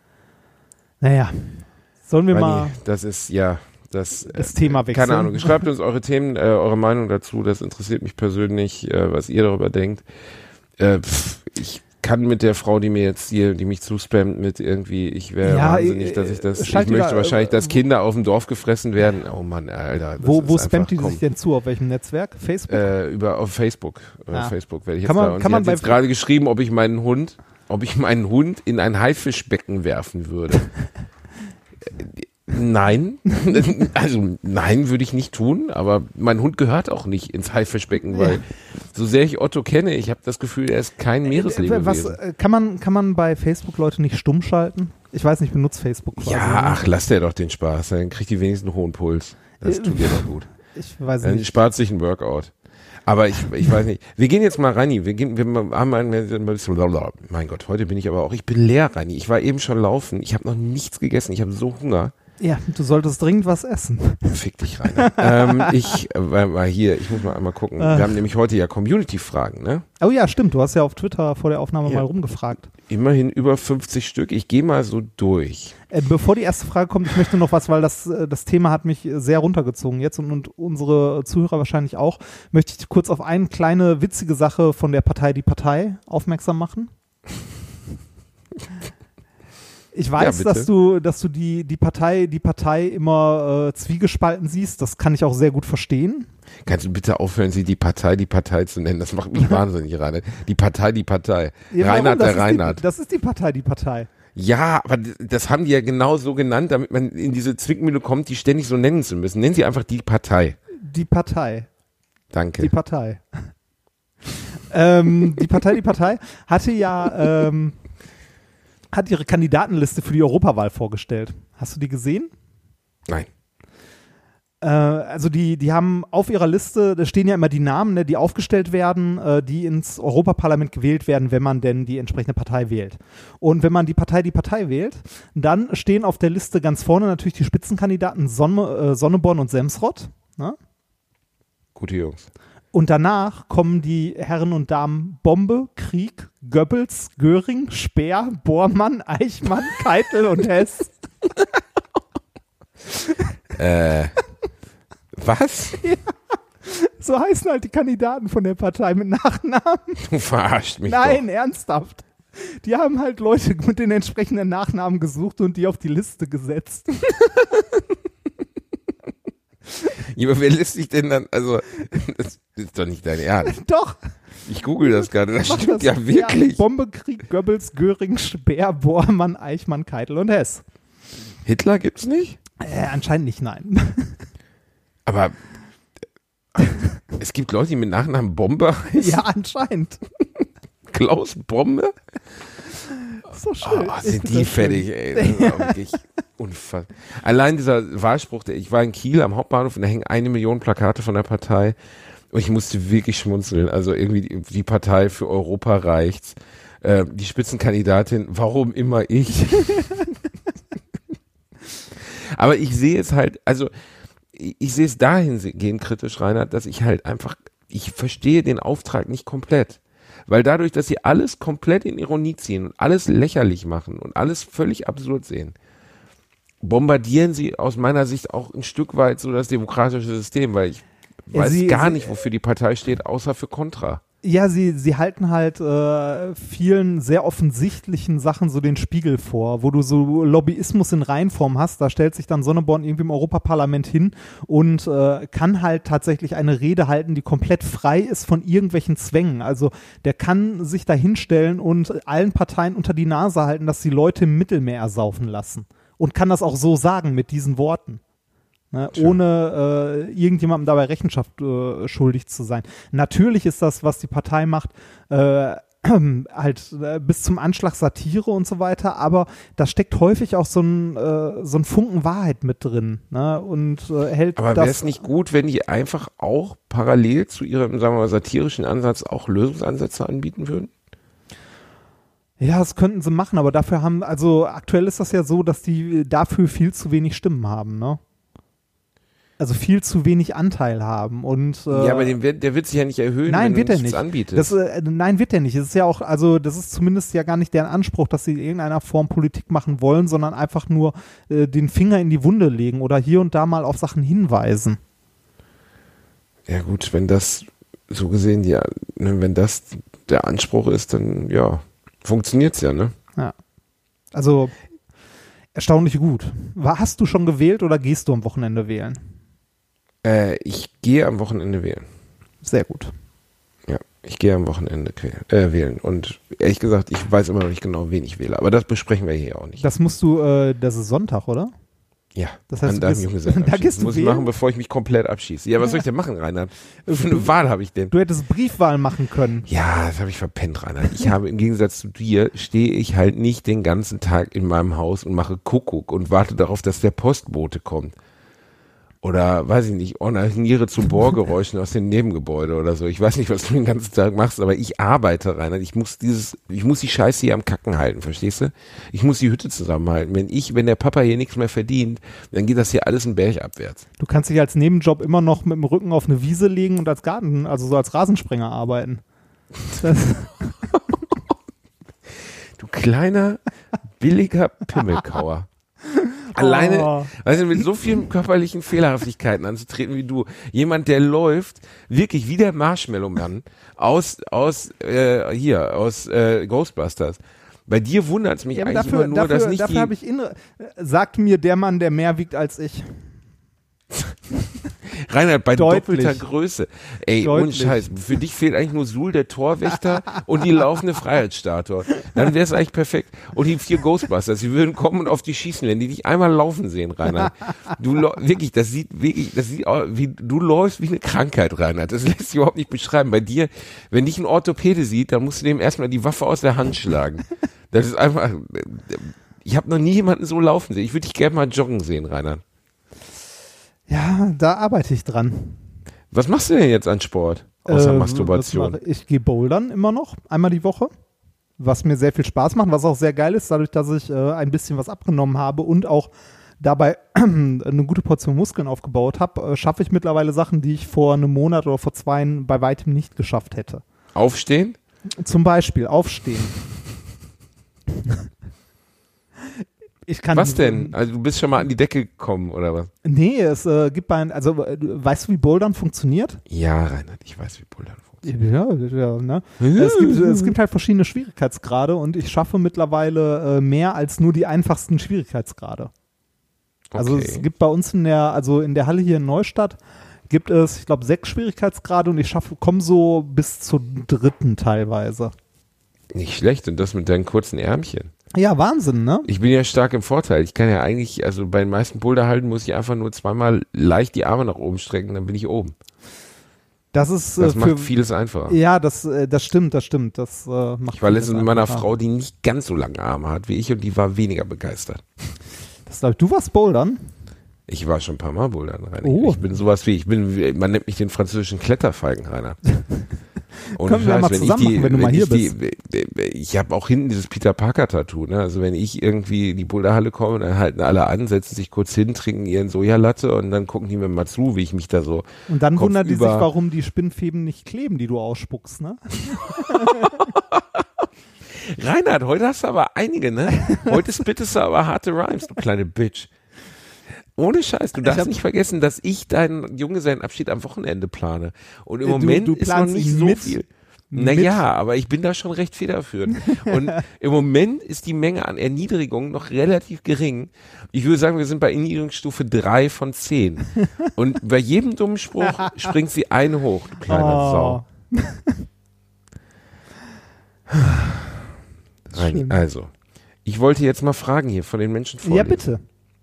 Naja, sollen wir mal Manni, das ist, ja, das, das äh, Thema wechseln? Keine Ahnung. Schreibt uns eure Themen, äh, eure Meinung dazu. Das interessiert mich persönlich, äh, was ihr darüber denkt. Äh, pff, ich kann mit der Frau, die mir jetzt hier, die mich zuspammt mit irgendwie, ich wäre Ja, wahnsinnig, äh, dass ich das, ich schalt möchte wieder, wahrscheinlich, äh, dass Kinder auf dem Dorf gefressen werden. Oh Mann, Alter. Das Wo, ist wo einfach, spammt die komm, sich denn zu? Auf welchem Netzwerk? Facebook? Äh, über, auf Facebook. Äh, Ah. Facebook werde ich jetzt Kann man- da. Und kann sie man hat bei jetzt gerade geschrieben, ob ich meinen Hund, ob ich meinen Hund in ein Haifischbecken werfen würde. Nein, also nein, würde ich nicht tun, aber mein Hund gehört auch nicht ins Haifischbecken, weil so sehr ich Otto kenne, ich habe das Gefühl, er ist kein Meereslebewesen. Was, äh, kann, man, kann man bei Facebook Leute nicht stumm schalten? Ich weiß nicht, ich benutze Facebook quasi. Ja, ne? ach, lass der doch den Spaß, dann kriegt die wenigstens einen hohen Puls. Das Äh, tut dir doch gut. Ich weiß Dann nicht. spart sich ein Workout. Aber ich, ich weiß nicht. Wir gehen jetzt mal rein. Wir gehen, wir haben ein, mein Gott, heute bin ich aber auch, ich bin leer, Reini. Ich war eben schon laufen. Ich habe noch nichts gegessen. Ich habe so Hunger. Ja, du solltest dringend was essen. Fick dich, Rainer. ähm, ich war mal hier, ich muss mal einmal gucken. Ach. Wir haben nämlich heute ja Community-Fragen, ne? Oh ja, stimmt. Du hast ja auf Twitter vor der Aufnahme Ja. mal rumgefragt. Immerhin über fünfzig Stück. Ich gehe mal so durch. Äh, bevor die erste Frage kommt, ich möchte noch was, weil das, äh, das Thema hat mich sehr runtergezogen jetzt und, und unsere Zuhörer wahrscheinlich auch, möchte ich kurz auf eine kleine witzige Sache von der Partei Die Partei aufmerksam machen. Ich weiß, Ja, bitte. dass du, dass du die, die Partei, die Partei immer äh, zwiegespalten siehst. Das kann ich auch sehr gut verstehen. Kannst du bitte aufhören, sie die Partei, die Partei zu nennen? Das macht mich wahnsinnig, Rainer. Die Partei, die Partei. Ja, warum? Reinhard, Das der ist Reinhard. Die, das ist die Partei, die Partei. Ja, aber d- das haben die ja genau so genannt, damit man in diese Zwickmühle kommt, die ständig so nennen zu müssen. Nennen sie einfach die Partei. Die Partei. Danke. Die Partei. ähm, die Partei, die Partei hatte ja ähm, hat ihre Kandidatenliste für die Europawahl vorgestellt. Hast du die gesehen? Nein. Äh, also die, die haben auf ihrer Liste, da stehen ja immer die Namen, ne, die aufgestellt werden, äh, die ins Europaparlament gewählt werden, wenn man denn die entsprechende Partei wählt. Und wenn man die Partei, die Partei wählt, dann stehen auf der Liste ganz vorne natürlich die Spitzenkandidaten Sonne, äh, Sonneborn und Semsrott. Ne? Gute Jungs. Und danach kommen die Herren und Damen Bombe, Krieg, Goebbels, Göring, Speer, Bormann, Eichmann, Keitel und Hess. Äh, was? So heißen halt die Kandidaten von der Partei mit Nachnamen. Du verarscht mich Nein, doch. ernsthaft. Die haben halt Leute mit den entsprechenden Nachnamen gesucht und die auf die Liste gesetzt. Ja, aber wer lässt sich denn dann, also, das ist doch nicht dein Ernst. Doch. Ich google das gerade, das Mach stimmt das. ja wirklich. Bombe, Krieg, Goebbels, Göring, Speer, Bormann, Eichmann, Keitel und Hess. Hitler gibt's nicht? Äh, anscheinend nicht, nein. Aber äh, es gibt Leute, die mit Nachnamen Bombe heißen. Ja, anscheinend. Klaus Bombe? so schön. Oh, Ich sind find die das fertig, schön. ey. Das war wirklich unfassbar. Allein dieser Wahlspruch, der, ich war in Kiel am Hauptbahnhof und da hängen eine Million Plakate von der Partei und ich musste wirklich schmunzeln. Also irgendwie die, die Partei für Europa reicht's. Äh, die Spitzenkandidatin, warum immer ich? Aber ich sehe es halt, also ich, ich sehe es dahingehend kritisch, Reinhard, dass ich halt einfach, ich verstehe den Auftrag nicht komplett. Weil dadurch, dass sie alles komplett in Ironie ziehen und alles lächerlich machen und alles völlig absurd sehen, bombardieren sie aus meiner Sicht auch ein Stück weit so das demokratische System, weil ich Ja, weiß sie- gar sie- nicht, wofür die Partei steht, außer für Contra. Ja, sie, sie halten halt äh, vielen sehr offensichtlichen Sachen so den Spiegel vor, wo du so Lobbyismus in Reinform hast. Da stellt sich dann Sonneborn irgendwie im Europaparlament hin und äh, kann halt tatsächlich eine Rede halten, die komplett frei ist von irgendwelchen Zwängen. Also der kann sich da hinstellen und allen Parteien unter die Nase halten, dass die Leute im Mittelmeer ersaufen lassen. Und kann das auch so sagen mit diesen Worten. Ne, ohne äh, irgendjemandem dabei Rechenschaft äh, schuldig zu sein. Natürlich ist das, was die Partei macht, äh, halt äh, bis zum Anschlag Satire und so weiter, aber da steckt häufig auch so ein, äh, so ein Funken Wahrheit mit drin, ne, und äh, hält Aber wäre das. es nicht gut, wenn die einfach auch parallel zu ihrem, sagen wir mal, satirischen Ansatz auch Lösungsansätze anbieten würden? Ja, das könnten sie machen, aber dafür haben, also aktuell ist das ja so, dass die dafür viel zu wenig Stimmen haben, ne? Also viel zu wenig Anteil haben und äh, Ja, aber den wird, der wird sich ja nicht erhöhen, Nein, wenn wird du er nichts nicht. anbietest. Das, äh, nein, wird er nicht. Es ist ja auch, also das ist zumindest ja gar nicht deren Anspruch, dass sie in irgendeiner Form Politik machen wollen, sondern einfach nur äh, den Finger in die Wunde legen oder hier und da mal auf Sachen hinweisen. Ja gut, wenn das so gesehen, ja, ne, wenn das der Anspruch ist, dann ja, funktioniert's ja, ne? Ja. Also erstaunlich gut. War, hast du schon gewählt oder gehst du am Wochenende wählen? Äh, ich gehe am Wochenende wählen. Sehr gut. Ja, ich gehe am Wochenende quäl- äh, wählen. Und ehrlich gesagt, ich weiß immer noch nicht genau, wen ich wähle. Aber das besprechen wir hier auch nicht. Das musst du, äh, das ist Sonntag, oder? ja, Das heißt, an du deinem gehst- Junggesellen da gehst du muss ich wählen? machen, bevor ich mich komplett abschieße. Ja, was soll ich denn machen, Reinhard? Für eine Wahl habe ich denn? Du hättest Briefwahl machen können. Ja, das habe ich verpennt, Reinhard. Ich habe im Gegensatz zu dir, stehe ich halt nicht den ganzen Tag in meinem Haus und mache Kuckuck und warte darauf, dass der Postbote kommt. Oder, weiß ich nicht, onaniere zu Bohrgeräuschen aus dem Nebengebäude oder so. Ich weiß nicht, was du den ganzen Tag machst, aber ich arbeite, Reinhard. Ich muss dieses, ich muss die Scheiße hier am Kacken halten, verstehst du? Ich muss die Hütte zusammenhalten. Wenn ich, wenn der Papa hier nichts mehr verdient, dann geht das hier alles einen Berg abwärts. Du kannst dich als Nebenjob immer noch mit dem Rücken auf eine Wiese legen und als Garten, also so als Rasensprenger arbeiten. Das, Du kleiner, billiger Pimmelkauer. Alleine, Oh. weißt du, mit so vielen körperlichen Fehlerhaftigkeiten anzutreten wie du. Jemand, der läuft, wirklich wie der Marshmallow-Mann aus, aus, äh, hier, aus äh, Ghostbusters. Bei dir wundert es mich Ja, aber eigentlich dafür, immer nur, dafür, dass nicht dafür die... habe ich innere, sagt mir der Mann, der mehr wiegt als ich. Reinhard, bei Deutlich. doppelter Größe. Ey, Deutlich. ohne Scheiß. Für dich fehlt eigentlich nur Suhl, der Torwächter und die laufende Freiheitsstatue. Dann wäre es eigentlich perfekt. Und die vier Ghostbusters, die würden kommen und auf die schießen, wenn die dich einmal laufen sehen, Reinhard. Du lau- wirklich, das sieht wirklich, das sieht aus, wie du läufst wie eine Krankheit, Reinhard. Das lässt sich überhaupt nicht beschreiben. Bei dir, wenn dich ein Orthopäde sieht, dann musst du dem erstmal die Waffe aus der Hand schlagen. Das ist einfach, ich habe noch nie jemanden so laufen sehen. Ich würde dich gerne mal joggen sehen, Reinhard. Ja, da arbeite ich dran. Was machst du denn jetzt an Sport? Außer Äh, Masturbation. was mache Ich Ich gehe bouldern immer noch, einmal die Woche, was mir sehr viel Spaß macht, was auch sehr geil ist, dadurch, dass ich äh, ein bisschen was abgenommen habe und auch dabei eine gute Portion Muskeln aufgebaut habe, äh, schaffe ich mittlerweile Sachen, die ich vor einem Monat oder vor zwei bei weitem nicht geschafft hätte. Aufstehen? Zum Beispiel aufstehen. Ich kann Was denn? Also du bist schon mal an die Decke gekommen, oder was? Nee, es äh, gibt bei, also äh, weißt du, wie Bouldern funktioniert? Ja, Reinhard, ich weiß, wie Bouldern funktioniert. Ja, ja, ne? es, gibt, es gibt halt verschiedene Schwierigkeitsgrade und ich schaffe mittlerweile äh, mehr als nur die einfachsten Schwierigkeitsgrade. Also Okay. es gibt bei uns in der, also in der Halle hier in Neustadt gibt es, ich glaube, sechs Schwierigkeitsgrade und ich schaffe, komme so bis zur dritten teilweise. Nicht schlecht, und das mit deinen kurzen Ärmchen. Ja, Wahnsinn, ne? Ich bin ja stark im Vorteil. Ich kann ja eigentlich, also bei den meisten Boulderhalten muss ich einfach nur zweimal leicht die Arme nach oben strecken, dann bin ich oben. Das ist äh, Das für, macht vieles einfacher. Ja, das, äh, das stimmt, das stimmt. Das äh, macht Ich war vieles letztens mit meiner einfacher. Frau, die nicht ganz so lange Arme hat wie ich und die war weniger begeistert. Das glaub ich, du warst bouldern? Ich war schon ein paar Mal bouldern, Rainer. Oh. Ich bin sowas wie, ich bin, wie- man nennt mich den französischen Kletterfeigen, Rainer. Und Können wir ja mal zusammen machen, wenn du mal hier die, Ich habe auch hinten dieses Peter Parker-Tattoo. Ne? Also wenn ich irgendwie in die Boulderhalle komme, dann halten alle an, setzen sich kurz hin, trinken ihren Sojalatte und dann gucken die mir mal zu, wie ich mich da so Und dann wundern die sich, kopfüber- warum die Spinnfäden nicht kleben, die du ausspuckst, ne? Reinhard, heute hast du aber einige, ne? Heute spittest du aber harte Rhymes, du kleine Bitch. Ohne Scheiß, du darfst hab- nicht vergessen, dass ich deinen Junggesellenabschied am Wochenende plane. Und im Du- Moment du ist noch planst nicht ihn so mit- viel. mit- Naja, aber ich bin da schon recht federführend. Und im Moment ist die Menge an Erniedrigung noch relativ gering. Ich würde sagen, wir sind bei Erniedrigungsstufe drei von zehn. Und bei jedem dummen Spruch springt sie eine hoch, du kleiner Sau. Oh. Reini, schön. also, ich wollte jetzt mal fragen hier von den Menschen vor Ja, dir. bitte.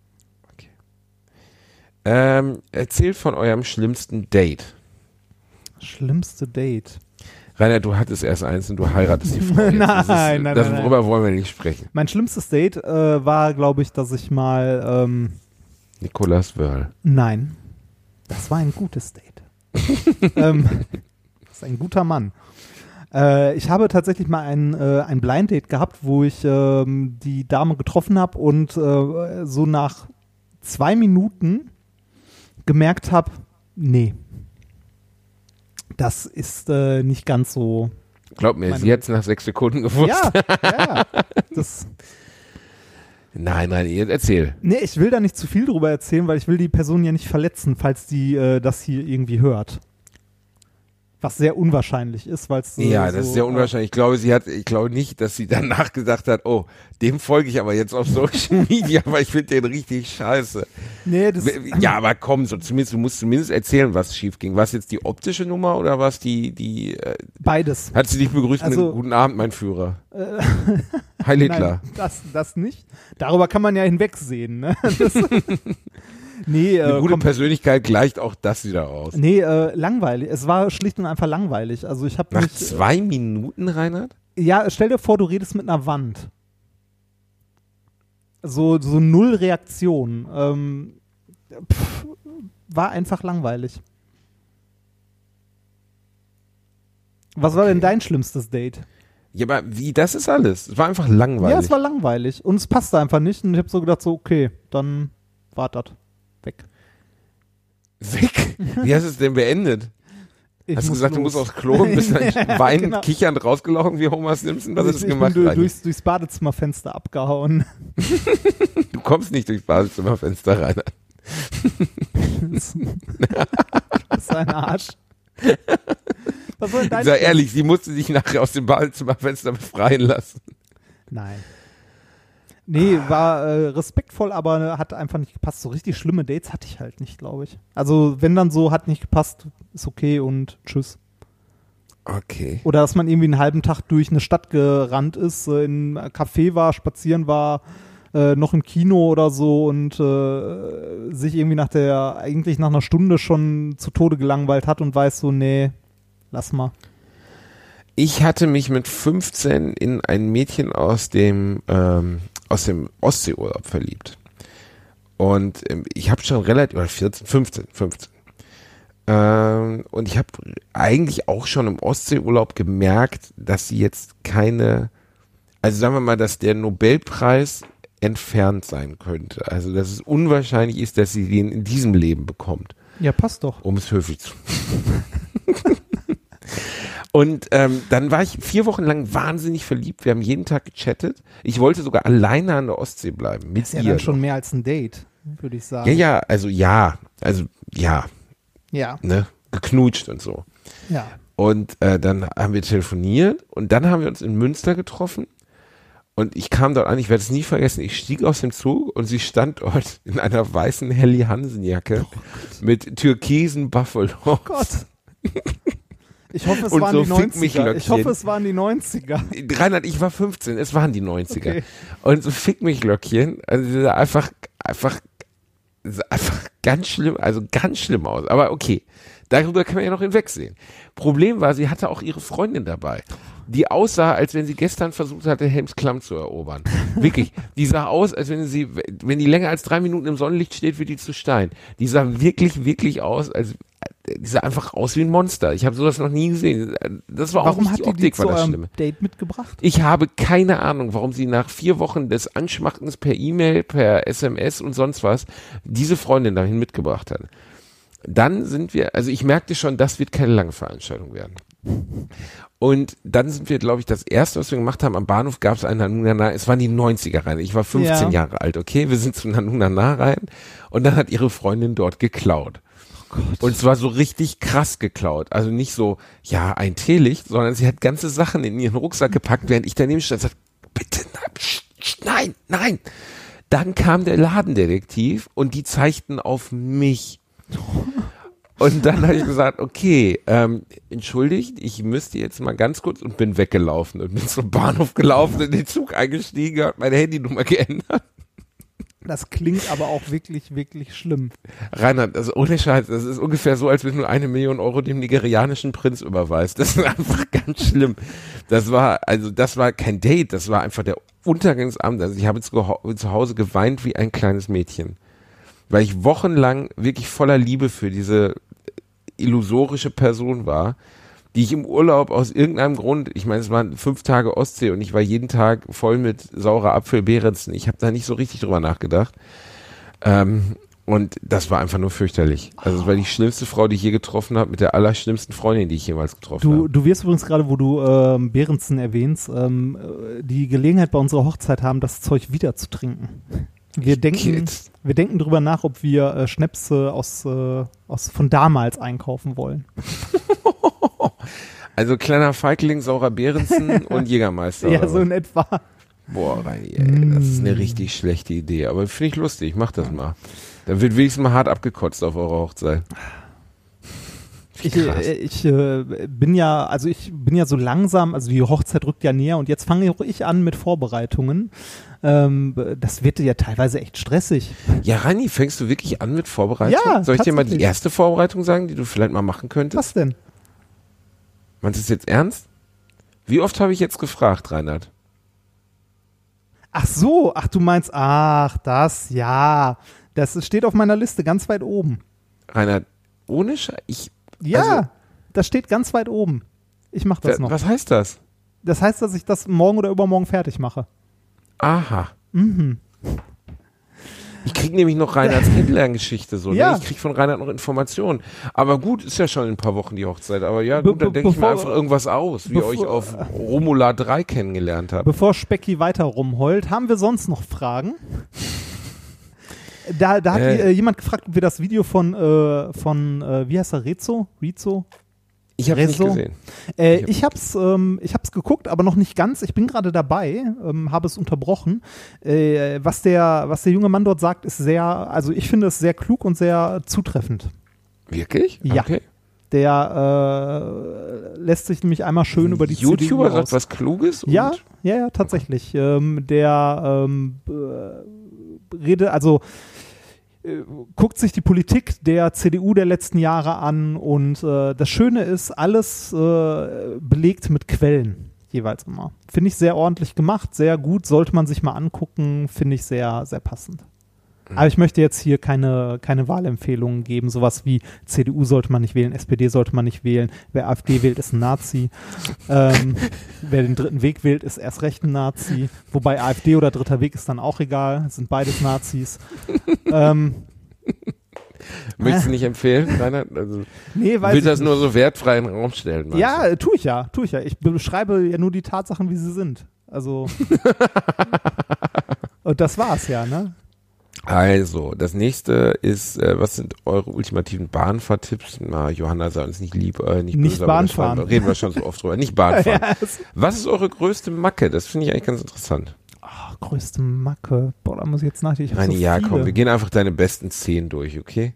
Ähm, erzählt von eurem schlimmsten Date. Schlimmste Date. Rainer, du hattest erst eins und du heiratest die Frau. jetzt. Das ist, Nein, nein, das, nein, Darüber wollen wir nicht sprechen. Mein schlimmstes Date äh, war, glaube ich, dass ich mal, ähm, Nicolas Wörl. nein, das war ein gutes Date. ähm, das ist ein guter Mann. Äh, ich habe tatsächlich mal ein, äh, ein Blind Date gehabt, wo ich ähm, die Dame getroffen habe und äh, so nach zwei Minuten gemerkt habe, nee, das ist äh, nicht ganz so. Glaub mir, Meine- sie hat es nach sechs Sekunden gewusst. Ja, ja, ja. Das, Nein, nein, jetzt erzähl. nee, ich will da nicht zu viel drüber erzählen, weil ich will die Person ja nicht verletzen, falls die äh, das hier irgendwie hört. Was sehr unwahrscheinlich ist, weil es Ja, so, das ist sehr unwahrscheinlich. Ich glaube, sie hat, ich glaube nicht, dass sie danach gedacht hat, oh, dem folge ich aber jetzt auf Social Media, weil ich finde den richtig scheiße. Nee, das, Ja, aber komm, so zumindest, du musst zumindest erzählen, was schief ging. War es jetzt die optische Nummer oder war es die, die, äh, beides. hat sie dich begrüßt Also- mit guten Abend, mein Führer? Äh, Heil Hitler. Nein, das, das nicht. Darüber kann man ja hinwegsehen. Ne? Das, nee, Eine äh, gute komm, Persönlichkeit gleicht auch das wieder aus. nee äh, langweilig. Es war schlicht und einfach langweilig. Also ich habe Nach mich. zwei Minuten, Reinhard? Ja, stell dir vor, du redest mit einer Wand. So, so null Reaktion. Ähm, pff, war einfach langweilig. Was war denn Okay. dein schlimmstes Date? Ja, aber wie, das ist alles. Es war einfach langweilig. Ja, es war langweilig. Und es passte einfach nicht. Und ich habe so gedacht, so, okay, dann war das. Weg. Weg. Wie hast du es denn beendet? Ich Hast du muss gesagt, du los. musst aufs Klo und bist dann Ja, weinend, genau. kichernd rausgelaufen wie Homer Simpson? Was ich, hast du ich gemacht, bin du, Reini? durchs, durchs Badezimmerfenster abgehauen. Du kommst nicht durchs Badezimmerfenster, Reinhard. Das ist ein Arsch. Was soll denn dein Sei ehrlich, sie musste sich nachher aus dem Badezimmerfenster befreien lassen. Nein. Nee, war äh, respektvoll, aber hat einfach nicht gepasst. So richtig schlimme Dates hatte ich halt nicht, glaube ich. Also wenn dann so, hat nicht gepasst, ist okay und tschüss. Okay. Oder dass man irgendwie einen halben Tag durch eine Stadt gerannt ist, äh, in einem Café war, spazieren war, äh, noch im Kino oder so und äh, sich irgendwie nach der, eigentlich nach einer Stunde schon zu Tode gelangweilt hat und weiß so, nee, lass mal. Ich hatte mich mit fünfzehn in ein Mädchen aus dem, ähm, aus dem Ostseeurlaub verliebt. Und ähm, ich habe schon relativ, oder vierzehn, fünfzehn, fünfzehn. Ähm, und ich habe eigentlich auch schon im Ostseeurlaub gemerkt, dass sie jetzt keine, also sagen wir mal, dass der Nobelpreis entfernt sein könnte. Also dass es unwahrscheinlich ist, dass sie den in diesem Leben bekommt. Ja, passt doch. Um es höflich zu. Und ähm, dann war ich vier Wochen lang wahnsinnig verliebt. Wir haben jeden Tag gechattet. Ich wollte sogar alleine an der Ostsee bleiben. Mit Ist ja ihr. dann schon noch. mehr als ein Date, würde ich sagen. Ja, ja, also ja. Also ja, Ja, ne? Geknutscht und so. ja. Und äh, dann haben wir telefoniert und dann haben wir uns in Münster getroffen. Und ich kam dort an, ich werde es nie vergessen, ich stieg aus dem Zug und sie stand dort in einer weißen Helly Hansen Jacke Oh mit türkisen Buffalo. Gott. Ich hoffe, es Und waren so die Fick mich neunziger. Ich Löckchen. hoffe, es waren die neunziger. Reinhard, ich war fünfzehn, es waren die neunziger. Okay. Und so Fick mich Löckchen, also einfach, einfach, einfach ganz schlimm, also ganz schlimm aus. Aber okay, Darüber kann man ja noch hinwegsehen. Problem war, sie hatte auch ihre Freundin dabei, die aussah, als wenn sie gestern versucht hatte, Helms Klamm zu erobern. Wirklich. Die sah aus, als wenn sie, wenn die länger als drei Minuten im Sonnenlicht steht, wird die zu Stein. Die sah wirklich, wirklich aus, als die sah einfach aus wie ein Monster. Ich habe sowas noch nie gesehen. Das war Warum auch nicht hat die die die Optik, zu war das eurem Schlimme. Date mitgebracht? Ich habe keine Ahnung, warum sie nach vier Wochen des Anschmachtens per E-Mail, per S M S und sonst was diese Freundin dahin mitgebracht hat. Dann sind wir, also ich merkte schon, das wird keine lange Veranstaltung werden. Und dann sind wir, glaube ich, das erste, was wir gemacht haben, am Bahnhof gab es einen Nanunana, es waren die neunziger rein. Ich war fünfzehn Ja. Jahre alt, okay? Wir sind zu Nanunana rein und dann hat ihre Freundin dort geklaut. Und zwar so richtig krass geklaut. Also nicht so, ja, ein Teelicht, sondern sie hat ganze Sachen in ihren Rucksack gepackt, während ich daneben stand und sagte, bitte, nein, nein. Dann kam der Ladendetektiv und die zeigten auf mich. Und dann habe ich gesagt, okay, ähm, entschuldigt, ich müsste jetzt mal ganz kurz und bin weggelaufen und bin zum Bahnhof gelaufen, in den Zug eingestiegen, habe meine Handynummer geändert. Das klingt aber auch wirklich, wirklich schlimm. Reinhard, also ohne Scheiß, das ist ungefähr so, als wenn du eine Million Euro dem nigerianischen Prinz überweist. Das ist einfach ganz schlimm. Das war, also das war kein Date, das war einfach der Untergangsabend. Also ich habe zu, zu Hause geweint wie ein kleines Mädchen. Weil ich wochenlang wirklich voller Liebe für diese illusorische Person war, die ich im Urlaub aus irgendeinem Grund, ich meine, es waren fünf Tage Ostsee und ich war jeden Tag voll mit saurer Apfel Behrensen. Ich habe da nicht so richtig drüber nachgedacht. Ähm, und das war einfach nur fürchterlich. Also es war die schlimmste Frau, die ich je getroffen habe, mit der allerschlimmsten Freundin, die ich jemals getroffen Du, habe. du wirst übrigens gerade, wo du ähm, Behrensen erwähnst, ähm, äh, die Gelegenheit bei unserer Hochzeit haben, das Zeug wieder zu trinken. Wir denken, Kids. wir denken drüber nach, ob wir äh, Schnäpse aus, äh, aus von damals einkaufen wollen. Also kleiner Feigling, saurer Behrensen und Jägermeister. Ja, oder so was? in etwa. Boah, Reini, ey, das ist eine richtig schlechte Idee. Aber finde ich lustig, mach das mal. Da wird wenigstens mal hart abgekotzt auf eurer Hochzeit. Ich, Krass. äh, ich äh, bin ja, also ich bin ja so langsam, also die Hochzeit rückt ja näher und jetzt fange auch ich an mit Vorbereitungen. Ähm, das wird ja teilweise echt stressig. Ja, Rani, fängst du wirklich an mit Vorbereitung? Ja, Soll ich dir mal die tatsächlich. erste Vorbereitung sagen, die du vielleicht mal machen könntest? Was denn? Meinst du es jetzt ernst? Wie oft habe ich jetzt gefragt, Reinhard? Ach so, ach du meinst, ach das, ja, das steht auf meiner Liste ganz weit oben. Reinhard, ohne Scheiß, ich, Ja, Also- das steht ganz weit oben. Ich mache das wa- noch. was heißt das? Das heißt, dass ich das morgen oder übermorgen fertig mache. Aha. Mhm. Ich kriege nämlich noch Reinhards Kennenlerngeschichte so. Ja. Ne? Ich kriege von Reinhard noch Informationen. Aber gut, ist ja schon in ein paar Wochen die Hochzeit. Aber ja, Be- gut, dann be- denke ich mir bevor- einfach irgendwas aus, wie ihr euch bevor- auf Romula drei kennengelernt habt. Bevor Specki weiter rumheult, haben wir sonst noch Fragen? Da, da hat Äh. äh, jemand gefragt, ob wir das Video von, äh, von äh, wie heißt er, Rezo? Rezo? Ich habe es nicht Rezo? gesehen. Äh, Ich ich hab's, ähm, ich hab's geguckt, aber noch nicht ganz. Ich bin gerade dabei, ähm, habe es unterbrochen. Äh, was der, was der junge Mann dort sagt, ist sehr, also ich finde es sehr klug und sehr zutreffend. Wirklich? Ja. Okay. Der äh, lässt sich nämlich einmal schön über die YouTuber C D U sagt aus. was Kluges? Ja, und- ja, ja, tatsächlich. Ähm, der ähm, äh, Rede, also äh, guckt sich die Politik der C D U der letzten Jahre an und äh, das Schöne ist, alles äh, belegt mit Quellen jeweils immer. Finde ich sehr ordentlich gemacht, sehr gut, sollte man sich mal angucken, finde ich sehr, sehr passend. Aber ich möchte jetzt hier keine, keine Wahlempfehlungen geben, sowas wie C D U sollte man nicht wählen, S P D sollte man nicht wählen, wer AfD wählt, ist ein Nazi. ähm, wer den dritten Weg wählt, ist erst recht ein Nazi. Wobei AfD oder dritter Weg ist dann auch egal, sind beides Nazis. ähm, Möchtest du nicht empfehlen, Reinhard? Also, nee, weiß will ich das nicht. nur so wertfrei in den Raum stellen? meinst Ja, äh, tue ich ja, tue ich ja. Ich beschreibe ja nur die Tatsachen, wie sie sind. Also und das war's ja, ne? du? Also, das nächste ist, äh, was sind eure ultimativen Bahnfahrtipps? Na, Johanna sei uns nicht lieb, äh, nicht, Nicht böse, aber das Bahnfahren. war- Reden wir schon so oft drüber. Nicht Bahnfahren. Ja, es- Was ist eure größte Macke? Das finde ich eigentlich ganz interessant. Ach, größte Macke. Boah, da muss ich jetzt nachdenken. Ich hab Nein, so ja, viele. komm, wir gehen einfach deine besten zehn durch, okay?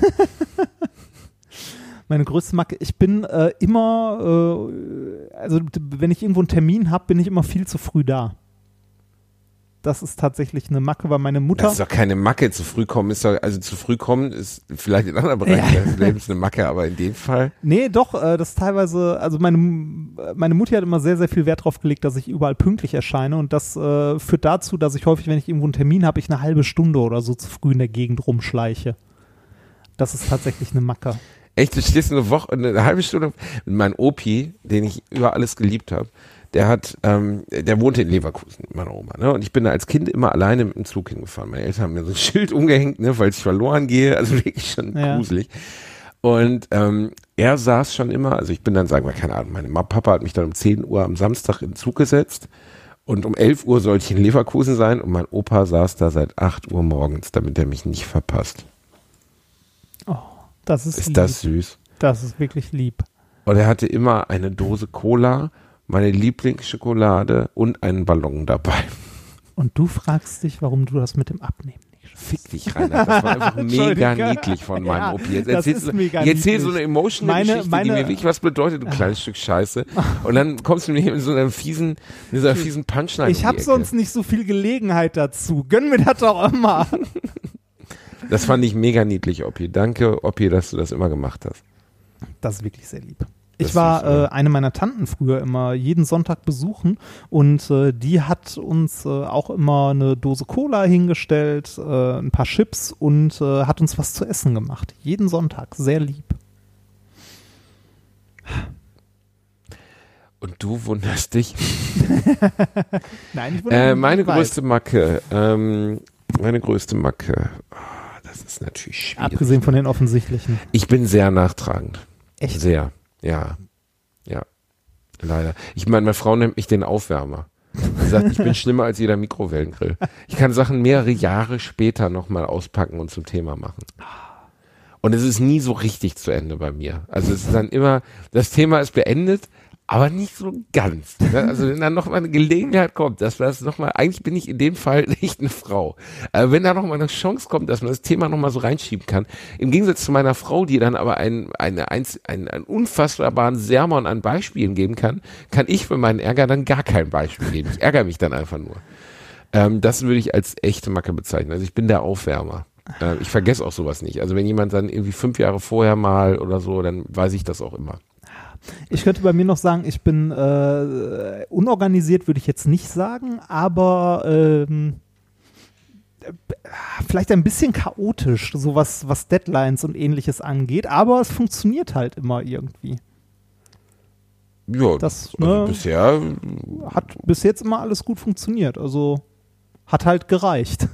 Meine größte Macke. Ich bin äh, immer, äh, also d- wenn ich irgendwo einen Termin habe, bin ich immer viel zu früh da. das ist tatsächlich eine Macke, weil meine Mutter... Das ist doch keine Macke, zu früh kommen ist doch, also zu früh kommen ist vielleicht in anderen Bereichen Ja. des Lebens eine Macke, aber in dem Fall. Nee, doch, äh, das ist teilweise, also meine, meine Mutti hat immer sehr, sehr viel Wert drauf gelegt, dass ich überall pünktlich erscheine und das äh, führt dazu, dass ich häufig, wenn ich irgendwo einen Termin habe, ich eine halbe Stunde oder so zu früh in der Gegend rumschleiche. Das ist tatsächlich eine Macke. Echt, du stehst eine Woche, eine halbe Stunde, mein Opi, den ich über alles geliebt habe, der hat, ähm, der wohnte in Leverkusen mit meiner Oma, ne? Und ich bin da als Kind immer alleine mit dem Zug hingefahren. Meine Eltern haben mir so ein Schild umgehängt, ne, weil ich verloren gehe, also wirklich schon Ja. gruselig. Und ähm, er saß schon immer, also ich bin dann, sagen wir, keine Ahnung, meine Ma- Papa hat mich dann um zehn Uhr am Samstag in den Zug gesetzt und um elf Uhr sollte ich in Leverkusen sein und mein Opa saß da seit acht Uhr morgens, damit er mich nicht verpasst. Das ist, Ist lieb. das süß? Das ist wirklich lieb. Und er hatte immer eine Dose Cola, meine Lieblingsschokolade und einen Ballon dabei. Und du fragst dich, warum du das mit dem Abnehmen nicht schaffst. Fick dich, Rainer. Das war einfach mega Entschuldige. niedlich von meinem Ja, Opi. Jetzt das erzählst ist du, mega ich erzähl so niedlich. eine emotional Meine- Geschichte, meine- die mir wirklich was bedeutet, du kleines Stück Scheiße. Und dann kommst du mir hier in so einer fiesen, in dieser fiesen Punchline. Ich um die habe Ecke. sonst nicht so viel Gelegenheit dazu. Gönn mir das doch immer. Das fand ich mega niedlich, Opi. Danke, Opi, dass du das immer gemacht hast. Das ist wirklich sehr lieb. Das Ich war ist, äh, äh, eine meiner Tanten früher immer jeden Sonntag besuchen und äh, die hat uns äh, auch immer eine Dose Cola hingestellt, äh, ein paar Chips und äh, hat uns was zu essen gemacht. Jeden Sonntag. Sehr lieb. Und du wunderst dich. Nein, ich wundere Äh, mich meine nicht weit. größte Macke, ähm, meine größte Macke, oh, das ist natürlich schwierig. Abgesehen von den offensichtlichen. Ich bin sehr nachtragend. Echt? Sehr, ja. Ja, leider. Ich meine, meine Frau nennt mich den Aufwärmer. Sie sagt, ich bin schlimmer als jeder Mikrowellengrill. Ich kann Sachen mehrere Jahre später nochmal auspacken und zum Thema machen. Und es ist nie so richtig zu Ende bei mir. Also es ist dann immer, das Thema ist beendet, aber nicht so ganz. Ne? Also wenn dann noch mal eine Gelegenheit kommt, dass man das noch mal, eigentlich bin ich in dem Fall nicht eine Frau. Aber wenn da noch mal eine Chance kommt, dass man das Thema noch mal so reinschieben kann, im Gegensatz zu meiner Frau, die dann aber einen, eine, einen, einen, einen unfassbaren Sermon an Beispielen geben kann, kann ich für meinen Ärger dann gar kein Beispiel geben. Ich ärgere mich dann einfach nur. Ähm, das würde ich als echte Macke bezeichnen. Also ich bin der Aufwärmer. Äh, ich vergesse auch sowas nicht. Also wenn jemand dann irgendwie fünf Jahre vorher mal oder so, dann weiß ich das auch immer. Ich könnte bei mir noch sagen, ich bin äh, unorganisiert, würde ich jetzt nicht sagen, aber ähm, äh, vielleicht ein bisschen chaotisch, so was, was Deadlines und ähnliches angeht, aber es funktioniert halt immer irgendwie. Ja, Das, also ne, bisher hat bis jetzt immer alles gut funktioniert, also hat halt gereicht.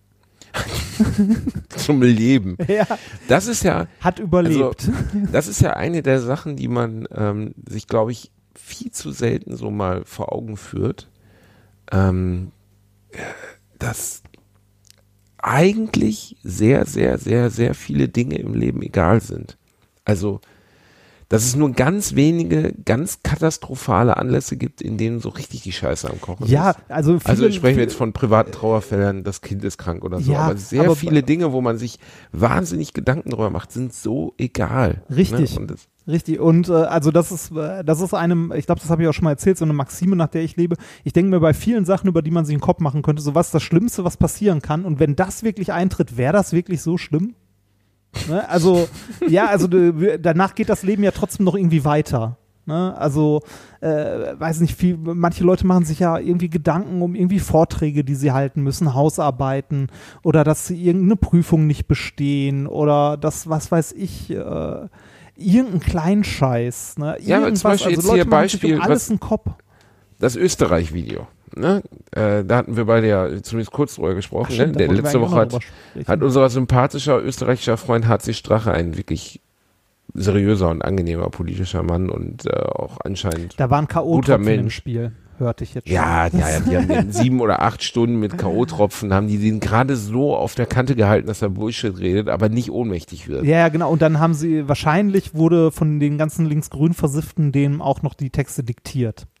zum Leben. Ja, Das ist ja, hat überlebt. das ist ja eine der Sachen, die man ähm, sich, glaube ich, viel zu selten so mal vor Augen führt, ähm, dass eigentlich sehr, sehr, sehr, sehr viele Dinge im Leben egal sind. Also, dass es nur ganz wenige, ganz katastrophale Anlässe gibt, in denen so richtig die Scheiße am Kochen Ja, ist. also viele, Also sprechen wir viele- jetzt von privaten Trauerfällen, das Kind ist krank oder so. Ja, aber sehr aber- viele Dinge, wo man sich wahnsinnig Gedanken drüber macht, sind so egal. Richtig. Ne? Und das, Richtig, und äh, also das ist, äh, das ist einem, ich glaube, das habe ich auch schon mal erzählt, so eine Maxime, nach der ich lebe. Ich denke mir bei vielen Sachen, über die man sich einen Kopf machen könnte, so was ist das Schlimmste, was passieren kann. Und wenn das wirklich eintritt, wäre das wirklich so schlimm? Ne? Also, ja, also d- danach geht das Leben ja trotzdem noch irgendwie weiter. Ne? Also, äh, weiß nicht, viel, manche Leute machen sich ja irgendwie Gedanken um irgendwie Vorträge, die sie halten müssen, Hausarbeiten oder dass sie irgendeine Prüfung nicht bestehen oder das, was weiß ich, äh, irgendeinen Kleinscheiß. Ne? Ja, aber zum Irgendwas, Beispiel jetzt Leute hier machen sich Beispiel, um alles was- einen Kopf. das Österreich-Video. Ne? Äh, da hatten wir beide ja zumindest kurz drüber gesprochen. Ach, stimmt, ne? da Der wollten wir letzte eigentlich Woche auch hat, noch drüber sprechen. hat unser sympathischer österreichischer Freund H C Strache, ein wirklich seriöser und angenehmer politischer Mann und äh, auch anscheinend Da waren guter K O-Tropfen im Mensch. Spiel, hörte ich jetzt schon. Ja, ja, ja, die haben den sieben oder acht Stunden mit K O-Tropfen, haben die den gerade so auf der Kante gehalten, dass er Bullshit redet, aber nicht ohnmächtig wird. Ja, ja, genau. Und dann haben sie, wahrscheinlich wurde von den ganzen linksgrün Versifften denen auch noch die Texte diktiert.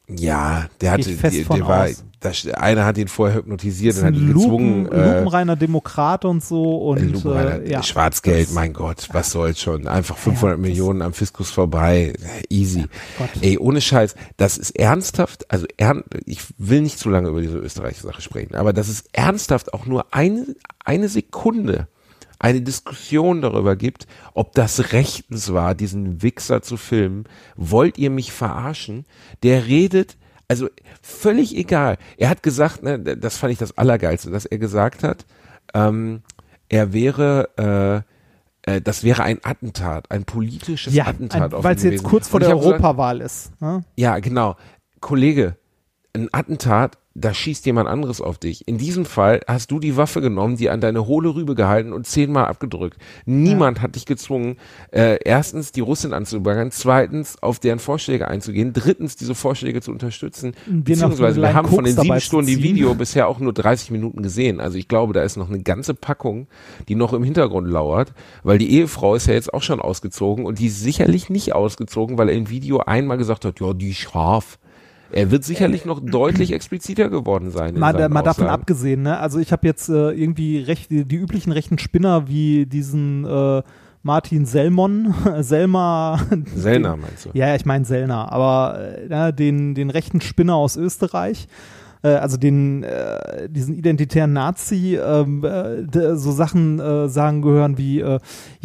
Ja, der hatte, Gehe ich fest die, von der war, aus. das, einer hat ihn vorher hypnotisiert Ist und hat ein ihn gezwungen. Lupen, lupenreiner Demokrat und so und Lupenreiner, äh, ja. Schwarzgeld, Das- mein Gott, was soll's schon. Einfach fünfhundert Ja, das- Millionen am Fiskus vorbei, easy. Gott. Ey, ohne Scheiß, das ist ernsthaft, also ern, ich will nicht zu lange über diese Österreich-Sache sprechen, aber das ist ernsthaft auch nur eine, eine Sekunde eine Diskussion darüber gibt, ob das rechtens war, diesen Wichser zu filmen. Wollt ihr mich verarschen? Der redet, also völlig egal. Er hat gesagt, ne, das fand ich das Allergeilste, dass er gesagt hat, ähm, er wäre, äh, äh, das wäre ein Attentat, ein politisches Ja, Attentat auf ihn weil es jetzt gewesen. kurz vor Und ich der hab gesagt, Europawahl ist. Ne? ja, genau. Kollege, ein Attentat, da schießt jemand anderes auf dich. In diesem Fall hast du die Waffe genommen, die an deine hohle Rübe gehalten und zehnmal abgedrückt. Niemand ja. hat dich gezwungen, äh, erstens die Russin anzubaggern, zweitens auf deren Vorschläge einzugehen, drittens diese Vorschläge zu unterstützen, Wir beziehungsweise wir haben von den sieben Stunden die ziehen. Video bisher auch nur dreißig Minuten gesehen. Also ich glaube, da ist noch eine ganze Packung, die noch im Hintergrund lauert, weil die Ehefrau ist ja jetzt auch schon ausgezogen und die ist sicherlich nicht ausgezogen, weil er im Video einmal gesagt hat, ja, die ist scharf. Er wird sicherlich noch deutlich expliziter geworden sein. Mal, mal davon abgesehen, ne? Also ich habe jetzt äh, irgendwie recht, die, die üblichen rechten Spinner wie diesen äh, Martin Sellmann, Selma. Sellner meinst du? Ja, ich meine Sellner, aber äh, ja, den, den rechten Spinner aus Österreich. Also den, äh, diesen identitären Nazi, ähm, äh, so Sachen äh, sagen gehören wie, äh,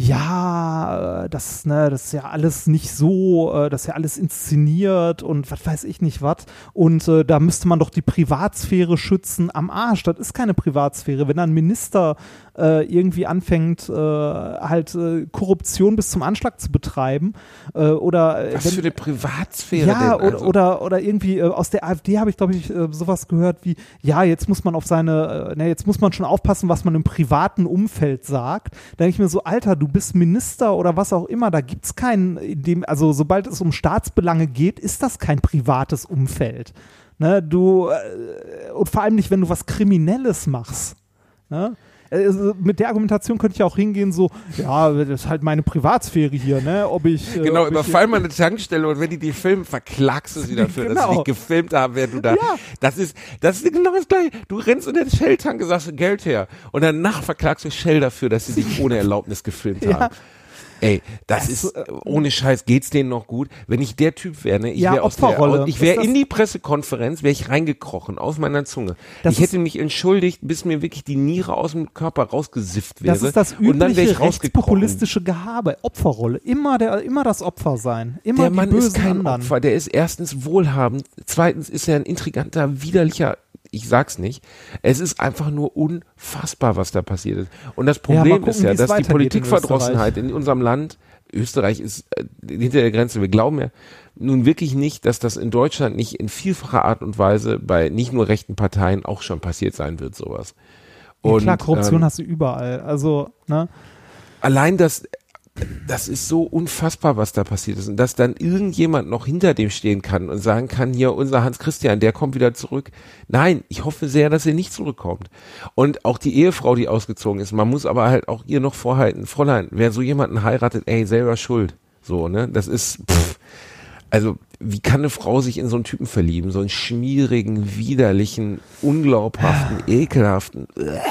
ja, äh, das, ne, das ist ja alles nicht so, äh, das ist ja alles inszeniert und was weiß ich nicht was. Und äh, da müsste man doch die Privatsphäre schützen. Am Arsch, das ist keine Privatsphäre. Wenn ein Minister äh, irgendwie anfängt, äh, halt äh, Korruption bis zum Anschlag zu betreiben äh, oder was wenn, für eine Privatsphäre ja, denn? Also? oder, oder, oder irgendwie äh, aus der AfD habe ich, glaube ich, äh, sowas gehört wie, ja, jetzt muss man auf seine, äh, ne, jetzt muss man schon aufpassen, was man im privaten Umfeld sagt. Da denke ich mir so, Alter, du bist Minister oder was auch immer, da gibt's keinen, in dem, also sobald es um Staatsbelange geht, ist das kein privates Umfeld. Ne, du, äh, und vor allem nicht, wenn du was Kriminelles machst. Ne? Also mit der Argumentation könnte ich auch hingehen, so, ja, das ist halt meine Privatsphäre hier, ne, ob ich... Äh, genau, ob überfall ich, mal eine Tankstelle und wenn die die filmen, verklagst du sie dafür, Genau. dass sie dich gefilmt haben, während du da... Ja. Das ist das ist genau das Gleiche. Du rennst in der Shell-Tanke, sagst du Geld her und danach verklagst du Shell dafür, dass sie dich ohne Erlaubnis gefilmt Ja. haben. Ey, das Also, ist, ohne Scheiß, geht's denen noch gut? Wenn ich der Typ wäre, ne, ich Ja, wäre aus der, Opferrolle. ich wäre Ist das- in die Pressekonferenz, wäre ich reingekrochen, aus meiner Zunge. Das ich hätte ist- mich entschuldigt, bis mir wirklich die Niere aus dem Körper rausgesifft wäre. Das ist das und dann wäre übliche ich rausgekrochen. rechtspopulistische Gehabe. Opferrolle. Immer, der, immer das Opfer sein. Immer Der die Mann bösen ist kein anderen. Opfer, der ist erstens wohlhabend, zweitens ist er ein intriganter, widerlicher, ich sag's nicht, es ist einfach nur unfassbar, was da passiert ist. Und das Ja, mal Problem gucken, ist ja, wie es dass die weitergeht in Politikverdrossenheit in, unserem Land, Österreich ist äh, hinter der Grenze, wir glauben ja nun wirklich nicht, dass das in Deutschland nicht in vielfacher Art und Weise bei nicht nur rechten Parteien auch schon passiert sein wird, sowas. Ja, Und klar, Korruption ähm, hast du überall. Also, ne? allein das, das ist so unfassbar, was da passiert ist. Und dass dann irgendjemand noch hinter dem stehen kann und sagen kann, hier, unser Hans Christian, der kommt wieder zurück. Nein, ich hoffe sehr, dass er nicht zurückkommt. Und auch die Ehefrau, die ausgezogen ist, man muss aber halt auch ihr noch vorhalten, Fräulein, wer so jemanden heiratet, ey, selber schuld. So, ne, das ist, pff, also, wie kann eine Frau sich in so einen Typen verlieben? So einen schmierigen, widerlichen, unglaubhaften, ekelhaften,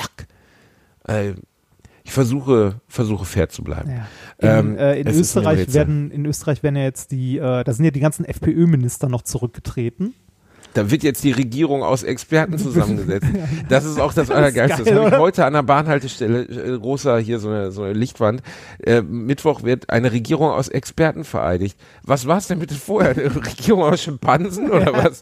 äh, ich versuche, versuche fair zu bleiben. Ja. In, Ähm, äh, in es ist mir Österreich Rätsel. werden, in Österreich werden ja jetzt die, äh, da sind ja die ganzen FPÖ-Minister noch zurückgetreten. Da wird jetzt die Regierung aus Experten zusammengesetzt. Das ist auch das Allergeilste. geil, Das habe ich oder? heute an der Bahnhaltestelle, äh, großer hier so eine, so eine Lichtwand. Äh, Mittwoch wird eine Regierung aus Experten vereidigt. Was war es denn bitte vorher? Eine Regierung aus Schimpansen oder was?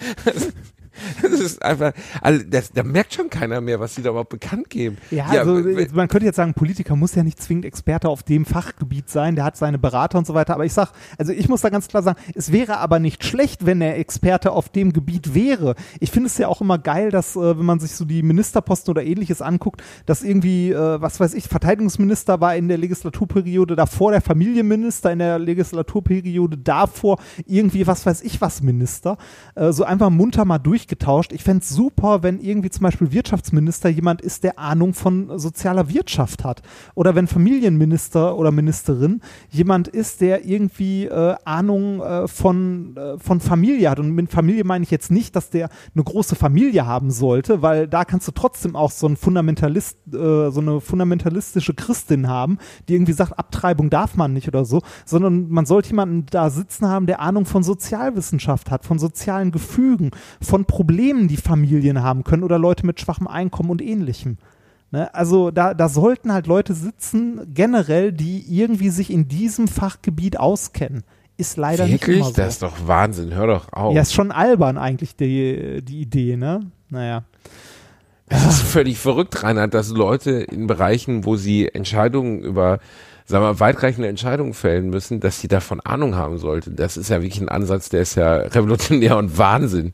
Das ist einfach, also das, da merkt schon keiner mehr, was sie da überhaupt bekannt geben. Ja, also w- jetzt, man könnte jetzt sagen, Politiker muss ja nicht zwingend Experte auf dem Fachgebiet sein, der hat seine Berater und so weiter, aber ich sag, also ich muss da ganz klar sagen, es wäre aber nicht schlecht, wenn er Experte auf dem Gebiet wäre. Ich finde es ja auch immer geil, dass, äh, wenn man sich so die Ministerposten oder ähnliches anguckt, dass irgendwie, äh, was weiß ich, Verteidigungsminister war in der Legislaturperiode davor, der Familienminister in der Legislaturperiode davor, irgendwie, was weiß ich was, Minister, äh, so einfach munter mal durch durchgetauscht. Ich fände es super, wenn irgendwie zum Beispiel Wirtschaftsminister jemand ist, der Ahnung von sozialer Wirtschaft hat. Oder wenn Familienminister oder Ministerin jemand ist, der irgendwie äh, Ahnung äh, von, äh, von Familie hat. Und mit Familie meine ich jetzt nicht, dass der eine große Familie haben sollte, weil da kannst du trotzdem auch so ein Fundamentalist, äh, so eine fundamentalistische Christin haben, die irgendwie sagt, Abtreibung darf man nicht oder so, sondern man sollte jemanden da sitzen haben, der Ahnung von Sozialwissenschaft hat, von sozialen Gefügen, von Problemen, die Familien haben können oder Leute mit schwachem Einkommen und Ähnlichem. Ne? Also da, da sollten halt Leute sitzen, generell, die irgendwie sich in diesem Fachgebiet auskennen. Ist leider Wirklich? nicht immer so. Das ist doch Wahnsinn, hör doch auf. Ja, ist schon albern eigentlich die, die Idee, ne? Naja. Es ist völlig verrückt, Reinhard, dass Leute in Bereichen, wo sie Entscheidungen über, sagen wir mal, weitreichende Entscheidungen fällen müssen, dass sie davon Ahnung haben sollten. Das ist ja wirklich ein Ansatz, der ist ja revolutionär und Wahnsinn.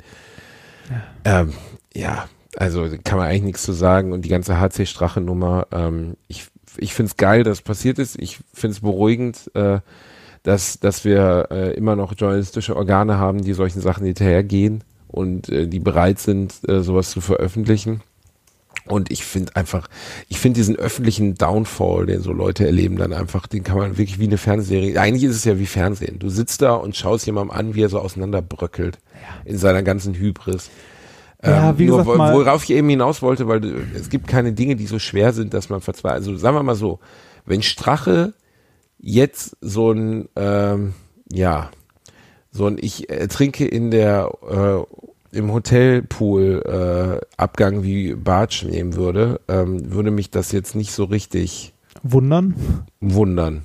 Ja, ähm, ja also kann man eigentlich nichts zu sagen. Und die ganze H C-Strache-Nummer, ähm, ich, ich finde es geil, dass es passiert ist. Ich finde es beruhigend, äh, dass, dass wir äh, immer noch journalistische Organe haben, die solchen Sachen hinterhergehen und äh, die bereit sind, äh, sowas zu veröffentlichen. Und ich finde einfach, ich finde diesen öffentlichen Downfall, den so Leute erleben, dann einfach, den kann man wirklich wie eine Fernsehserie, eigentlich ist es ja wie Fernsehen. Du sitzt da und schaust jemandem an, wie er so auseinanderbröckelt in seiner ganzen Hybris. Ja, ähm, wie nur, gesagt, mal, worauf ich eben hinaus wollte, weil du, es gibt keine Dinge, die so schwer sind, dass man verzweifelt. Also sagen wir mal so, wenn Strache jetzt so ein, ähm, ja, so ein, ich äh, trinke in der, äh, im Hotelpool äh, Abgang wie Bartsch nehmen würde, ähm, würde mich das jetzt nicht so richtig wundern. Wundern.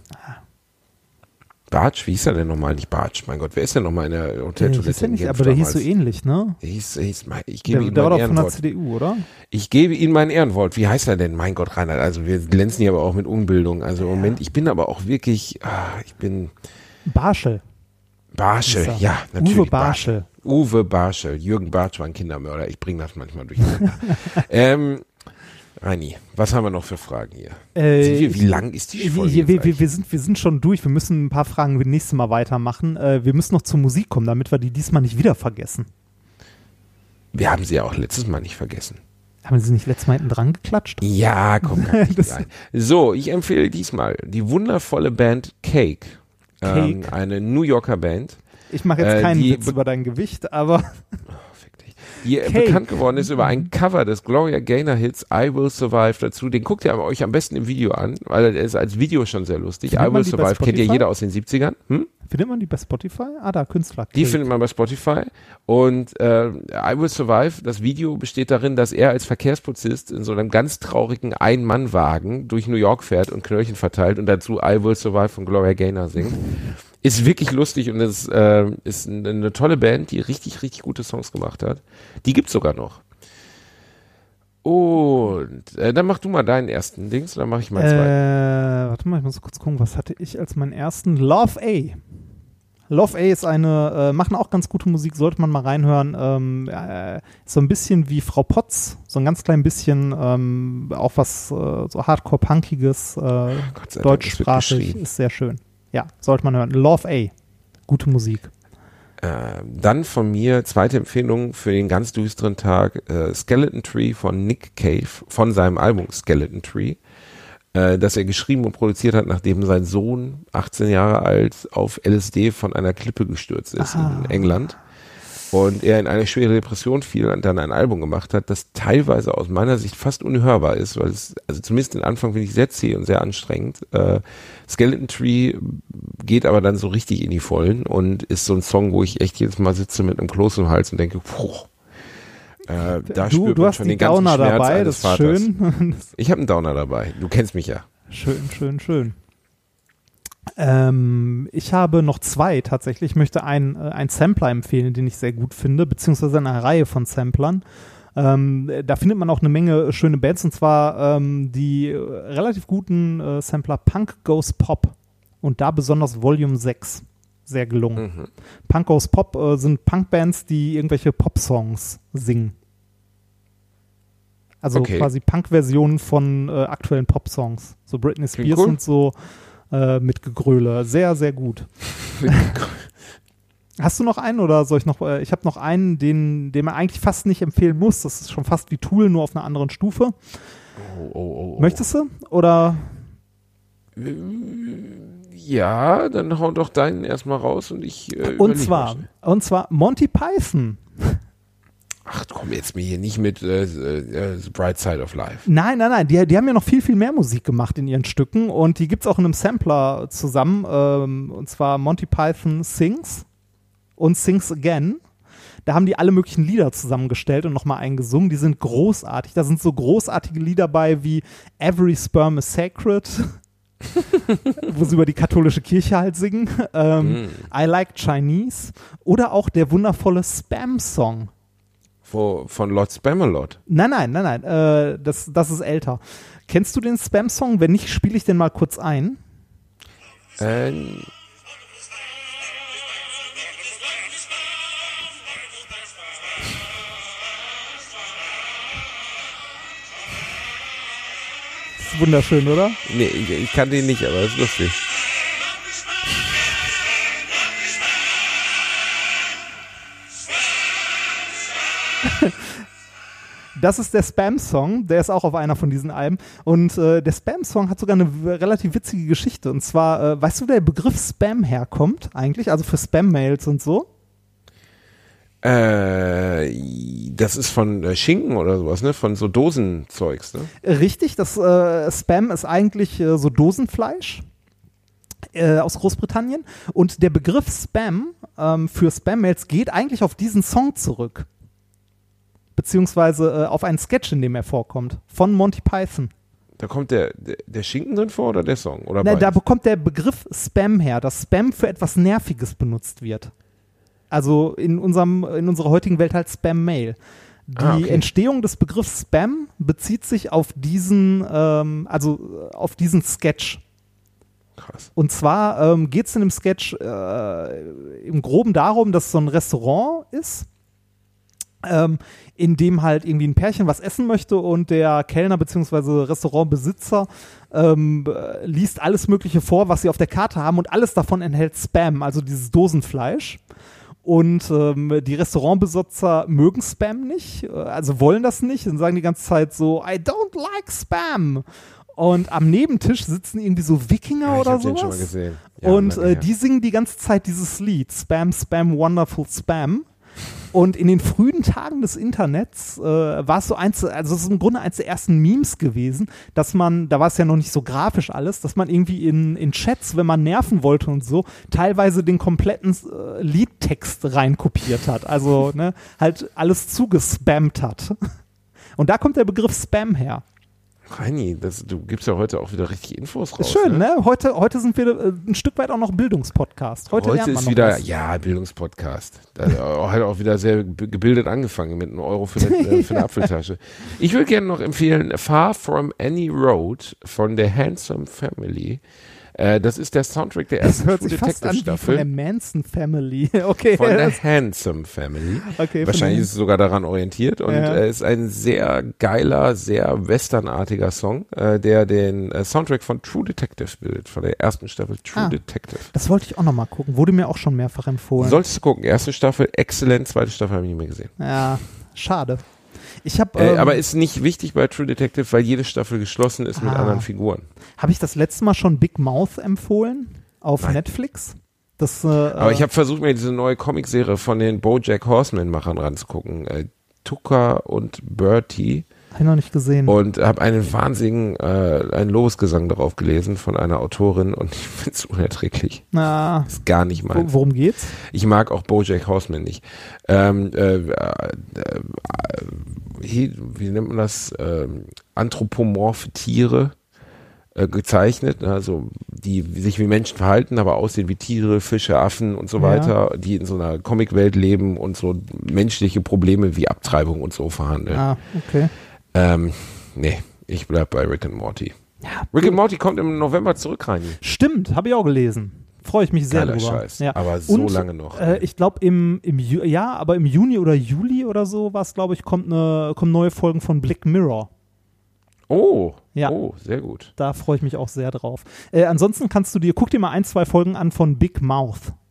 Bartsch, wie hieß er denn nochmal? Nicht Bartsch, mein Gott, wer ist denn nochmal in der Hoteltoilette? Ja, nicht, aber der hieß so ähnlich, ne? Der hieß, der hieß, ich gebe der, ihm der mein war doch von der Ehrenwort. C D U, oder? Ich gebe Ihnen mein Ehrenwort. Wie heißt er denn? Mein Gott, Reinhard, also wir glänzen hier aber auch mit Unbildung. Also im Moment, ich bin aber auch wirklich, ah, ich bin... Barschel. Barschel, ja, natürlich. Uwe Barschel. Uwe Barschel. Jürgen Bartsch war ein Kindermörder. Ich bringe das manchmal durcheinander. ähm, Reini, was haben wir noch für Fragen hier? Äh, wir, wie lang ist die Folge? Wir, wir, wir, wir, sind, wir sind schon durch. Wir müssen ein paar Fragen nächstes Mal weitermachen. Äh, wir müssen noch zur Musik kommen, damit wir die diesmal nicht wieder vergessen. Wir haben sie ja auch letztes Mal nicht vergessen. Haben Sie nicht letztes Mal hinten dran geklatscht? Ja, komm. So, ich empfehle diesmal die wundervolle Band Cake. Cake. Ähm, eine New Yorker Band. Ich mache jetzt keinen äh, Witz über dein Gewicht, aber... Die Cake. bekannt geworden ist über ein Cover des Gloria Gaynor Hits I Will Survive dazu. Den guckt ihr euch am besten im Video an, weil der ist als Video schon sehr lustig. Findet I Will Survive kennt ja jeder aus den siebzigern. Hm? Findet man die bei Spotify? Ah, da, Künstler. Die findet man bei Spotify. Und äh, I Will Survive, das Video besteht darin, dass er als Verkehrspolizist in so einem ganz traurigen Ein-Mann-Wagen durch New York fährt und Knöllchen verteilt und dazu I Will Survive von Gloria Gaynor singt. Ist wirklich lustig und es äh, ist eine, eine tolle Band, die richtig, richtig gute Songs gemacht hat. Die gibt's sogar noch. Und äh, dann mach du mal deinen ersten Dings, dann mache ich meinen äh, zweiten. Warte mal, ich muss kurz gucken, was hatte ich als meinen ersten? Love A. Love A ist eine, äh, machen auch ganz gute Musik, sollte man mal reinhören. Ähm, äh, so ein bisschen wie Frau Potz, so ein ganz klein bisschen, ähm, auch was äh, so Hardcore-Punkiges, äh, deutschsprachig, ist sehr schön. Ja, sollte man hören. Love A. Gute Musik. Äh, dann von mir zweite Empfehlung für den ganz düsteren Tag, äh, Skeleton Tree von Nick Cave, von seinem Album Skeleton Tree, äh, das er geschrieben und produziert hat, nachdem sein Sohn, achtzehn Jahre alt, auf L S D von einer Klippe gestürzt ist ah. in England. Und er in eine schwere Depression fiel und dann ein Album gemacht hat, das teilweise aus meiner Sicht fast unhörbar ist, weil es, also zumindest den Anfang finde ich sehr zäh und sehr anstrengend. Äh, Skeleton Tree geht aber dann so richtig in die Vollen und ist so ein Song, wo ich echt jedes Mal sitze mit einem Kloß im Hals und denke, puh, äh, da du, spürt du man hast schon die den ganzen Downer Schmerz dabei, eines das ist Vaters. schön. Ich habe einen Downer dabei, du kennst mich ja. Schön, schön, schön. Ähm, ich habe noch zwei tatsächlich. Ich möchte einen, äh, einen Sampler empfehlen, den ich sehr gut finde, beziehungsweise eine Reihe von Samplern. Ähm, da findet man auch eine Menge schöne Bands, und zwar ähm, die äh, relativ guten äh, Sampler Punk Goes Pop und da besonders Volume sechs. Sehr gelungen. Mhm. Punk Goes Pop äh, sind Punkbands, die irgendwelche Pop-Songs singen. Also okay. Quasi Punk-Versionen von äh, aktuellen Pop-Songs. So Britney Spears cool. und so. Äh, mit Gegröle. Sehr, sehr gut. Hast du noch einen oder soll ich noch, äh, ich habe noch einen, den, den man eigentlich fast nicht empfehlen muss. Das ist schon fast wie Tool, nur auf einer anderen Stufe. Oh, oh, oh, oh. Möchtest du? Oder? Ja, dann hau doch deinen erstmal raus und ich äh, Und zwar, und zwar Monty Python. Ach komm, jetzt mir hier nicht mit äh, äh, The Bright Side of Life. Nein, nein, nein, die, die haben ja noch viel, viel mehr Musik gemacht in ihren Stücken und die gibt's auch in einem Sampler zusammen, ähm, und zwar Monty Python Sings und Sings Again. Da haben die alle möglichen Lieder zusammengestellt und nochmal eingesungen. Die sind großartig. Da sind so großartige Lieder bei wie Every Sperm is Sacred, wo sie über die katholische Kirche halt singen. Ähm, mm. I Like Chinese oder auch der wundervolle Spam-Song. Wo, von Lord Spamalot? Nein, nein, nein, nein. Äh, das, das ist älter. Kennst du den Spam-Song? Wenn nicht, spiele ich den mal kurz ein. Ähm. Ist wunderschön, oder? Nee, ich, ich kann den nicht, aber das ist lustig. Das ist der Spam-Song, der ist auch auf einer von diesen Alben. Und äh, der Spam-Song hat sogar eine w- relativ witzige Geschichte. Und zwar, äh, weißt du, wo der Begriff Spam herkommt eigentlich? Also für Spam-Mails und so? Äh, das ist von äh, Schinken oder sowas, ne? Von so Dosenzeugs, ne? Richtig, das äh, Spam ist eigentlich äh, so Dosenfleisch äh, aus Großbritannien. Und der Begriff Spam ähm, für Spam-Mails geht eigentlich auf diesen Song zurück. Beziehungsweise äh, auf einen Sketch, in dem er vorkommt, von Monty Python. Da kommt der, der, der Schinken drin vor oder der Song? Oder Nein, da beides? bekommt der Begriff Spam her, dass Spam für etwas Nerviges benutzt wird. Also in, unserem, in unserer heutigen Welt halt Spam-Mail. Die Ah, okay. Entstehung des Begriffs Spam bezieht sich auf diesen, ähm, also auf diesen Sketch. Krass. Und zwar ähm, geht es in dem Sketch äh, im Groben darum, dass so ein Restaurant ist, ähm, in dem halt irgendwie ein Pärchen was essen möchte und der Kellner bzw. Restaurantbesitzer ähm, äh, liest alles Mögliche vor, was sie auf der Karte haben und alles davon enthält Spam, also dieses Dosenfleisch. Und ähm, die Restaurantbesitzer mögen Spam nicht, äh, also wollen das nicht und sagen die ganze Zeit so, I don't like Spam. Und am Nebentisch sitzen irgendwie so Wikinger Ja, ich oder hab den sowas. schon mal gesehen. Ja, Und lange äh, her. die singen die ganze Zeit dieses Lied, Spam, Spam, Wonderful Spam. Und in den frühen Tagen des Internets äh, war es so eins, also es ist im Grunde eins der ersten Memes gewesen, dass man, da war es ja noch nicht so grafisch alles, dass man irgendwie in, in Chats, wenn man nerven wollte und so, teilweise den kompletten äh, Liedtext reinkopiert hat. Also ne, halt alles zugespammt hat. Und da kommt der Begriff Spam her. Reini, das, du gibst ja heute auch wieder richtig Infos raus. Ist schön, ne? Heute, heute sind wir äh, ein Stück weit auch noch Bildungspodcast. Heute, Heute lernt man ist noch wieder, was. ja, Bildungspodcast. Da hat er auch wieder sehr b- gebildet angefangen mit einem Euro für eine, äh, für eine Apfeltasche. Ich würde gerne noch empfehlen Far From Any Road von der Handsome Family. Äh, das ist der Soundtrack der Das ersten hört True sich fast Detective an wie von der Staffel. Manson Family. Okay. Von der Handsome Family. Okay, von Wahrscheinlich der- ist es sogar daran orientiert und Ja. äh, ist ein sehr geiler, sehr westernartiger Song, äh, der den äh, Soundtrack von True Detective bildet, von der ersten Staffel True Ah. Detective. Das wollte ich auch noch mal gucken. Wurde mir auch schon mehrfach empfohlen. Solltest du gucken, erste Staffel, exzellent, zweite Staffel habe ich nicht mehr gesehen. Ja, schade. Ich habe Äh, ähm, aber ist nicht wichtig bei True Detective, weil jede Staffel geschlossen ist mit Ah. anderen Figuren. habe ich das letzte Mal schon Big Mouth empfohlen auf Nein. Netflix? Das, äh, Aber äh, ich habe versucht, mir diese neue Comicserie von den BoJack Horseman-Machern ranzugucken. Äh, Tucker und Bertie. hab ich noch nicht gesehen. Und habe einen wahnsinnigen, äh, einen Lobesgesang darauf gelesen von einer Autorin und ich finde es unerträglich. Na, Ist gar nicht wo, meins. worum geht's? Ich mag auch BoJack Horseman nicht. Ähm, äh, äh, äh, wie, wie nennt man das? Ähm, anthropomorphe Tiere äh, gezeichnet, ne? Also die sich wie Menschen verhalten, aber aussehen wie Tiere, Fische, Affen und so Ja. weiter, die in so einer Comicwelt leben und so menschliche Probleme wie Abtreibung und so verhandeln. Ah, okay. Ähm, nee, ich bleib bei Rick and Morty. Ja, Rick and Morty kommt im November zurück, Reini. stimmt, habe ich auch gelesen. Freue ich mich sehr Geiler drüber. Scheiß. Ja. Aber so Und, lange noch. Äh, ich glaube im, im Ju- ja, aber im Juni oder Juli oder so was, glaube ich, kommt eine, kommen neue Folgen von Black Mirror. oh, Ja. oh, sehr gut. Da freue ich mich auch sehr drauf. Äh, ansonsten kannst du dir, guck dir mal ein, zwei Folgen an von Big Mouth.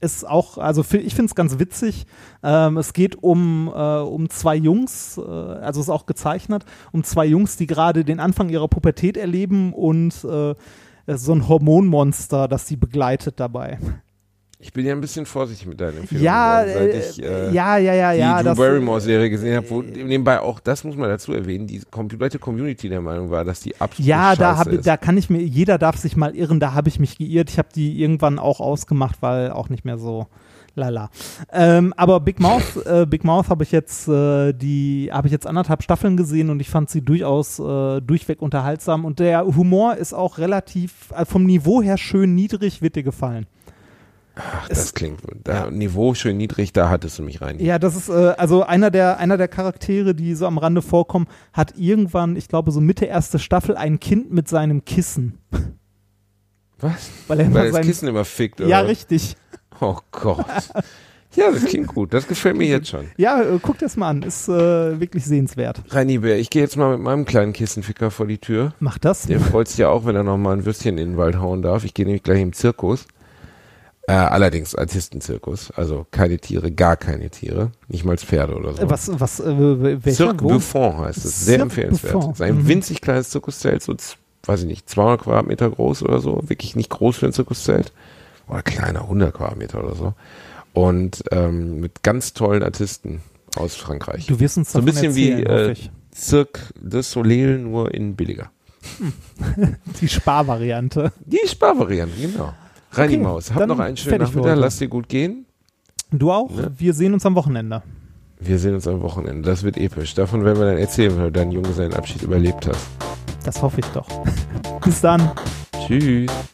ist auch, also fi- ich finde es ganz witzig. Ähm, es geht um, äh, um zwei Jungs, äh, also ist auch gezeichnet, um zwei Jungs, die gerade den Anfang ihrer Pubertät erleben und äh, so ein Hormonmonster, das sie begleitet dabei. Ich bin ja ein bisschen vorsichtig mit deinen Empfehlungen. Ja, geworden, seit äh, ich, äh, ja, ja, ja, die ja. Drew das- Barrymore-Serie gesehen habe, wo nebenbei auch, das muss man dazu erwähnen, die komplette Community der Meinung war, dass die absolut Ja, da, scheiße hab, ist. da kann ich mir, jeder darf sich mal irren, da habe ich mich geirrt. Ich habe die irgendwann auch ausgemacht, weil auch nicht mehr so lala. Ähm, aber Big Mouth, äh, Big Mouth habe ich jetzt, äh, die habe ich jetzt anderthalb Staffeln gesehen und ich fand sie durchaus äh, durchweg unterhaltsam und der Humor ist auch relativ, äh, vom Niveau her schön niedrig, wird dir gefallen. Ach, es- das klingt, da, Niveau schön niedrig, da hattest du mich rein. Ja, das ist, äh, also einer der, einer der Charaktere, die so am Rande vorkommen, hat irgendwann, ich glaube so Mitte erste Staffel, ein Kind mit seinem Kissen. Was? Weil er immer Weil das sein, Kissen immer fickt, oder? Ja, richtig. Oh Gott. Ja, das klingt gut. Das gefällt mir jetzt schon. Ja, äh, guck das mal an. Ist äh, wirklich sehenswert. Reini Bär, ich gehe jetzt mal mit meinem kleinen Kissenficker vor die Tür. Mach das. Der freut sich ja auch, wenn er noch mal ein Würstchen in den Wald hauen darf. Ich gehe nämlich gleich im Zirkus. Äh, allerdings Artistenzirkus. Also keine Tiere, gar keine Tiere. Nicht mal Pferde oder so. Äh, Was, was, äh, welcher? Cirque Wo? Buffon heißt es. Sehr Cirque empfehlenswert. Buffon. Es ist ein Mhm. winzig kleines Zirkuszelt, so, z- weiß ich nicht, zweihundert Quadratmeter groß oder so. Wirklich nicht groß für ein Zirkuszelt. Oder kleiner, hundert Quadratmeter oder so. Und ähm, mit ganz tollen Artisten aus Frankreich. Du wirst uns So ein davon bisschen wie erzählen, äh, hoffe ich. Cirque du Soleil, nur in billiger. Die Sparvariante. Die Sparvariante, genau. Reini Okay, Maus, hab dann noch einen schönen fertig für Nachmittag, heute. lass dir gut gehen. Du auch? Ne? Wir sehen uns am Wochenende. Wir sehen uns am Wochenende, das wird episch. Davon werden wir dann erzählen, wenn du deinen Junggesellenabschied überlebt hast. Das hoffe ich doch. Bis dann. Tschüss.